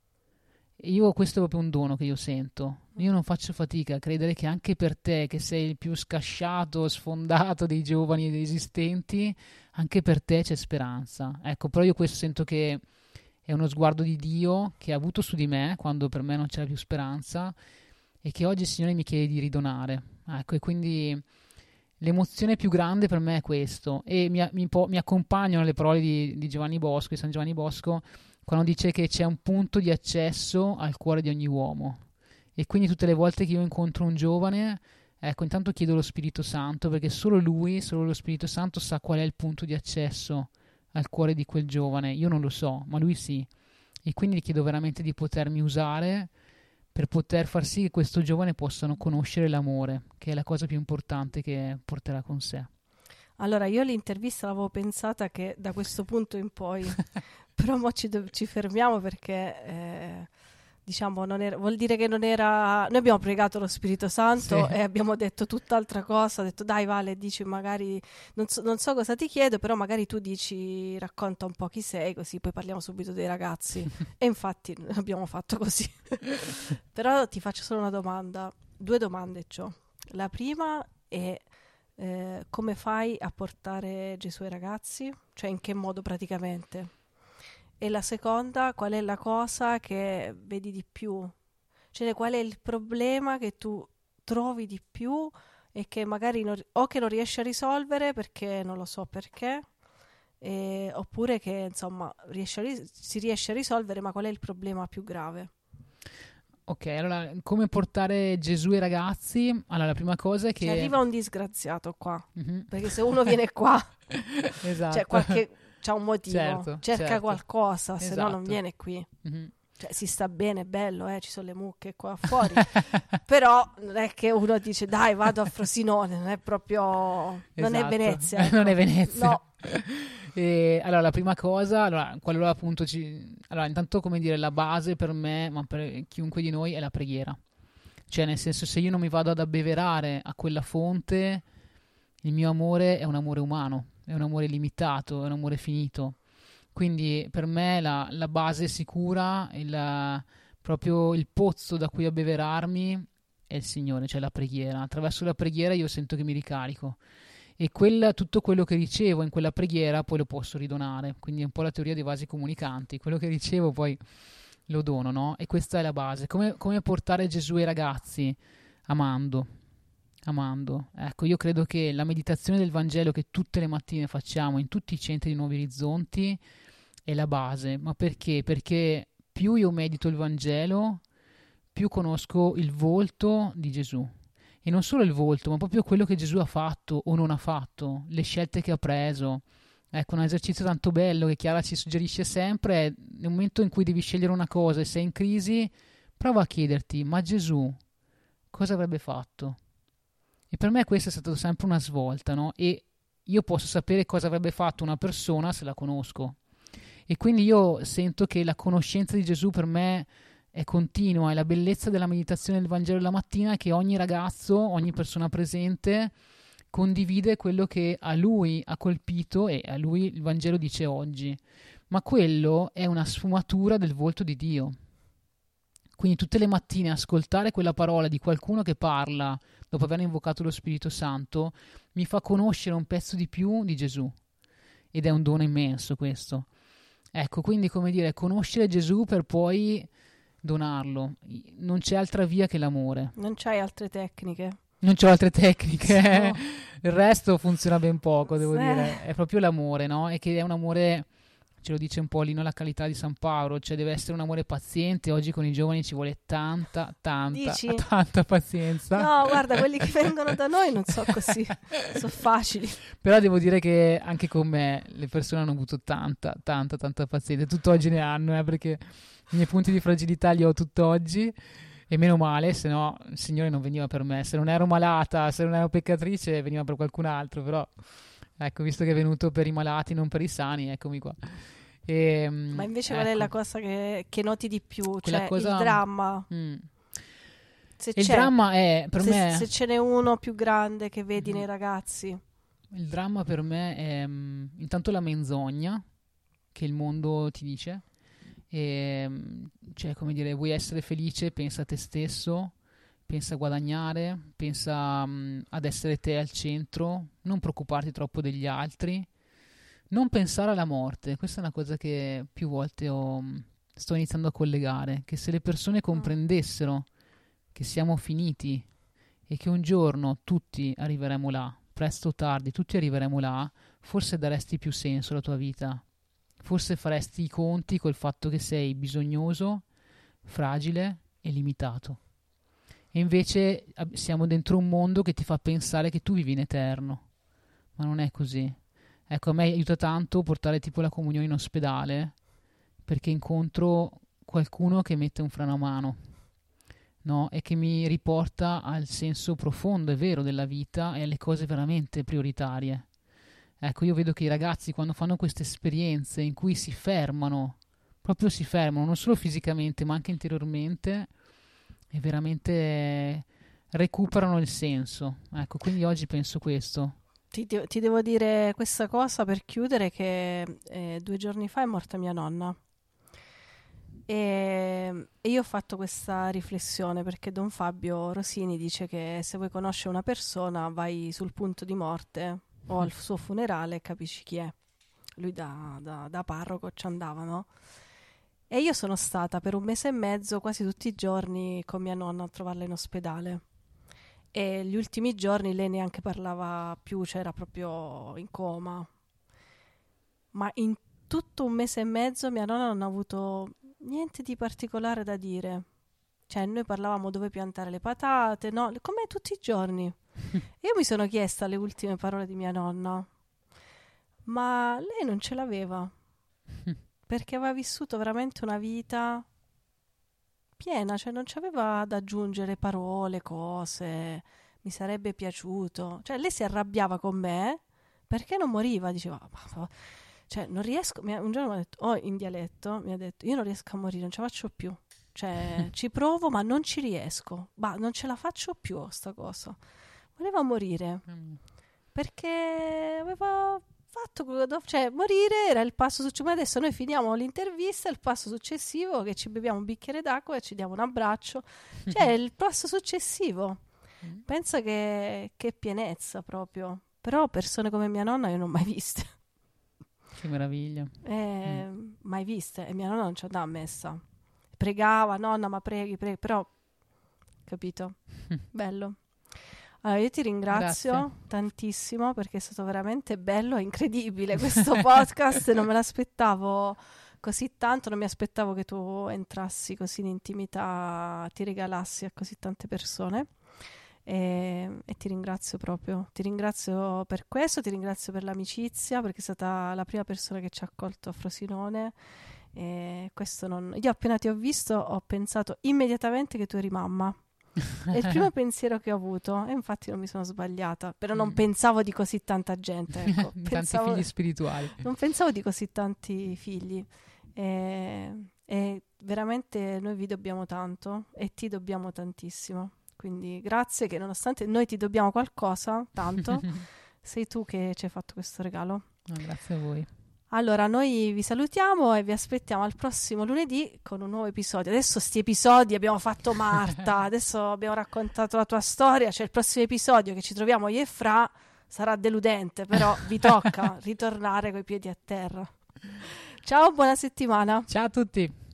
Io, questo è proprio un dono che io sento. Io non faccio fatica a credere che anche per te, che sei il più scasciato, sfondato dei giovani esistenti, anche per te c'è speranza. Ecco, però io questo sento che è uno sguardo di Dio che ha avuto su di me quando per me non c'era più speranza, e che oggi il Signore mi chiede di ridonare. Ecco, e quindi l'emozione più grande per me è questo, e mi, mi, mi accompagnano le parole di, di Giovanni Bosco, di San Giovanni Bosco, quando dice che c'è un punto di accesso al cuore di ogni uomo. E quindi tutte le volte che io incontro un giovane, ecco, intanto chiedo lo Spirito Santo, perché solo lui, solo lo Spirito Santo sa qual è il punto di accesso al cuore di quel giovane. Io non lo so, ma lui sì, e quindi gli chiedo veramente di potermi usare per poter far sì che questo giovane possano conoscere l'amore, che è la cosa più importante che porterà con sé. Allora, io l'intervista l'avevo pensata che da questo punto in poi, però mo ci, do- ci fermiamo perché eh, diciamo non era, vuol dire che non era, noi abbiamo pregato lo Spirito Santo, sì, e abbiamo detto tutt'altra cosa, ho detto dai Vale, dici magari non so, non so cosa ti chiedo, però magari tu dici, racconta un po' chi sei, così poi parliamo subito dei ragazzi. E infatti abbiamo fatto così. Però ti faccio solo una domanda, due domande c'ho. La prima è eh, come fai a portare Gesù ai ragazzi? Cioè in che modo praticamente? E la seconda, qual è la cosa che vedi di più? Cioè qual è il problema che tu trovi di più e che magari non, o che non riesci a risolvere perché non lo so perché, eh, oppure che insomma riesci a ris- si riesce a risolvere, ma qual è il problema più grave? Ok, allora come portare Gesù ai ragazzi? Allora la prima cosa è che... Se arriva un disgraziato qua, mm-hmm. perché se uno viene qua, esatto. c'è qualche... c'ha un motivo, certo, cerca certo. qualcosa, esatto. se no non viene qui. Mm-hmm. Cioè, si sta bene, è bello, eh, ci sono le mucche qua fuori, però non è che uno dice dai vado a Frosinone, non è proprio, non Esatto. è Venezia. Ecco. Non è Venezia. No. E allora la prima cosa, allora, qualora appunto ci... Allora intanto come dire, la base per me, ma per chiunque di noi, è la preghiera. Cioè nel senso, se io non mi vado ad abbeverare a quella fonte, il mio amore è un amore umano, è un amore limitato, è un amore finito. Quindi per me la, la base sicura, il, proprio il pozzo da cui abbeverarmi è il Signore, cioè la preghiera. Attraverso la preghiera io sento che mi ricarico e quella, tutto quello che ricevo in quella preghiera poi lo posso ridonare. Quindi è un po' la teoria dei vasi comunicanti, quello che ricevo poi lo dono, no? E questa è la base. Come, come portare Gesù ai ragazzi? Amando. Amando. Ecco, io credo che la meditazione del Vangelo che tutte le mattine facciamo in tutti i centri di Nuovi Orizzonti è la base. Ma perché? Perché più io medito il Vangelo, più conosco il volto di Gesù. E non solo il volto, ma proprio quello che Gesù ha fatto o non ha fatto, le scelte che ha preso. Ecco, un esercizio tanto bello che Chiara ci suggerisce sempre è nel momento in cui devi scegliere una cosa e sei in crisi, prova a chiederti, ma Gesù cosa avrebbe fatto? E per me questa è stata sempre una svolta, no? E io posso sapere cosa avrebbe fatto una persona se la conosco. E quindi io sento che la conoscenza di Gesù per me è continua, e la bellezza della meditazione del Vangelo la mattina è che ogni ragazzo, ogni persona presente condivide quello che a lui ha colpito e a lui il Vangelo dice oggi. Ma quello è una sfumatura del volto di Dio. Quindi tutte le mattine ascoltare quella parola di qualcuno che parla dopo aver invocato lo Spirito Santo mi fa conoscere un pezzo di più di Gesù. Ed è un dono immenso questo. Ecco, quindi come dire, conoscere Gesù per poi donarlo. Non c'è altra via che l'amore. Non c'hai altre tecniche. Non c'ho altre tecniche. No. Il resto funziona ben poco, devo Sì. dire. È proprio l'amore, no? E che è un amore, ce lo dice un po' Lino La Qualità di San Paolo, cioè deve essere un amore paziente. Oggi con i giovani ci vuole tanta, tanta, Dici? tanta pazienza. No, guarda, quelli che vengono da noi non so così, sono facili. Però devo dire che anche con me le persone hanno avuto tanta, tanta, tanta pazienza. Tutt'oggi ne hanno, eh, perché i miei punti di fragilità li ho tutt'oggi. E meno male, se no il Signore non veniva per me. Se non ero malata, se non ero peccatrice, veniva per qualcun altro. Però, ecco, visto che è venuto per i malati, non per i sani, eccomi qua. E, Ma invece ecco, qual è la cosa che, che noti di più? quella Cioè cosa- il dramma. mm. Se Il c'è, dramma è, per se, me... se ce n'è uno più grande che vedi Mhm. nei ragazzi. Il dramma per me è mm, intanto la menzogna che il mondo ti dice. E, mm, cioè, come dire, vuoi essere felice, pensa a te stesso, pensa a guadagnare, pensa mm, ad essere te al centro, non preoccuparti troppo degli altri, non pensare alla morte. Questa è una cosa che più volte ho, mm, sto iniziando a collegare, che se le persone comprendessero che siamo finiti e che un giorno tutti arriveremo là, presto o tardi, tutti arriveremo là, forse daresti più senso alla tua vita. Forse faresti i conti col fatto che sei bisognoso, fragile e limitato. E invece ab- siamo dentro un mondo che ti fa pensare che tu vivi in eterno. Ma non è così. Ecco, a me aiuta tanto portare tipo la comunione in ospedale, perché incontro qualcuno che mette un freno a mano, no? E che mi riporta al senso profondo e vero della vita e alle cose veramente prioritarie. Ecco, io vedo che i ragazzi quando fanno queste esperienze in cui si fermano, proprio si fermano, non solo fisicamente ma anche interiormente, e veramente recuperano il senso. Ecco, quindi oggi penso questo. Ti, de- ti devo dire questa cosa per chiudere, che eh, due giorni fa è morta mia nonna. E, e io ho fatto questa riflessione perché Don Fabio Rosini dice che se vuoi conoscere una persona vai sul punto di morte o al suo funerale e capisci chi è. Lui da, da, da parroco ci andava, no? E io sono stata per un mese e mezzo quasi tutti i giorni con mia nonna a trovarla in ospedale. E gli ultimi giorni lei neanche parlava più, cioè era proprio in coma. Ma in tutto un mese e mezzo mia nonna non ha avuto niente di particolare da dire. Cioè noi parlavamo dove piantare le patate, no? Come tutti i giorni. Io mi sono chiesta le ultime parole di mia nonna, ma lei non ce l'aveva, perché aveva vissuto veramente una vita piena, cioè non c'aveva da aggiungere parole, cose, mi sarebbe piaciuto. Cioè lei si arrabbiava con me perché non moriva, diceva, ma, cioè non riesco, mi ha, un giorno mi ha detto, oh, in dialetto, mi ha detto, io non riesco a morire, non ce la faccio più. Cioè ci provo ma non ci riesco, bah, non ce la faccio più sta cosa. Voleva morire perché aveva fatto, cioè morire era il passo successivo. Adesso noi finiamo l'intervista, il passo successivo che ci beviamo un bicchiere d'acqua e ci diamo un abbraccio, cioè il passo successivo. Pensa che, che pienezza proprio. Però persone come mia nonna io non ho mai viste. Che meraviglia. Eh, mm. Mai viste, e mia nonna non ci andava a messa, pregava, nonna ma preghi, preghi, però capito. Bello. Allora, io ti ringrazio Grazie. tantissimo perché è stato veramente bello e incredibile questo podcast, non me l'aspettavo così tanto, non mi aspettavo che tu entrassi così in intimità, ti regalassi a così tante persone e, e ti ringrazio proprio, ti ringrazio per questo, ti ringrazio per l'amicizia perché è stata la prima persona che ci ha accolto a Frosinone e questo non... Io appena ti ho visto ho pensato immediatamente che tu eri mamma. È il primo pensiero che ho avuto e infatti non mi sono sbagliata, però non Mm. pensavo di così tanta gente, ecco. Tanti Pensavo- figli spirituali. non pensavo di così tanti figli e, e veramente noi vi dobbiamo tanto e ti dobbiamo tantissimo, quindi grazie che nonostante noi ti dobbiamo qualcosa tanto sei tu che ci hai fatto questo regalo. No, grazie a voi. Allora, noi vi salutiamo e vi aspettiamo al prossimo lunedì con un nuovo episodio. Adesso sti episodi abbiamo fatto Marta, adesso abbiamo raccontato la tua storia, c'è il prossimo episodio che ci troviamo io e Fra, sarà deludente, però vi tocca ritornare coi piedi a terra. Ciao, buona settimana. Ciao a tutti.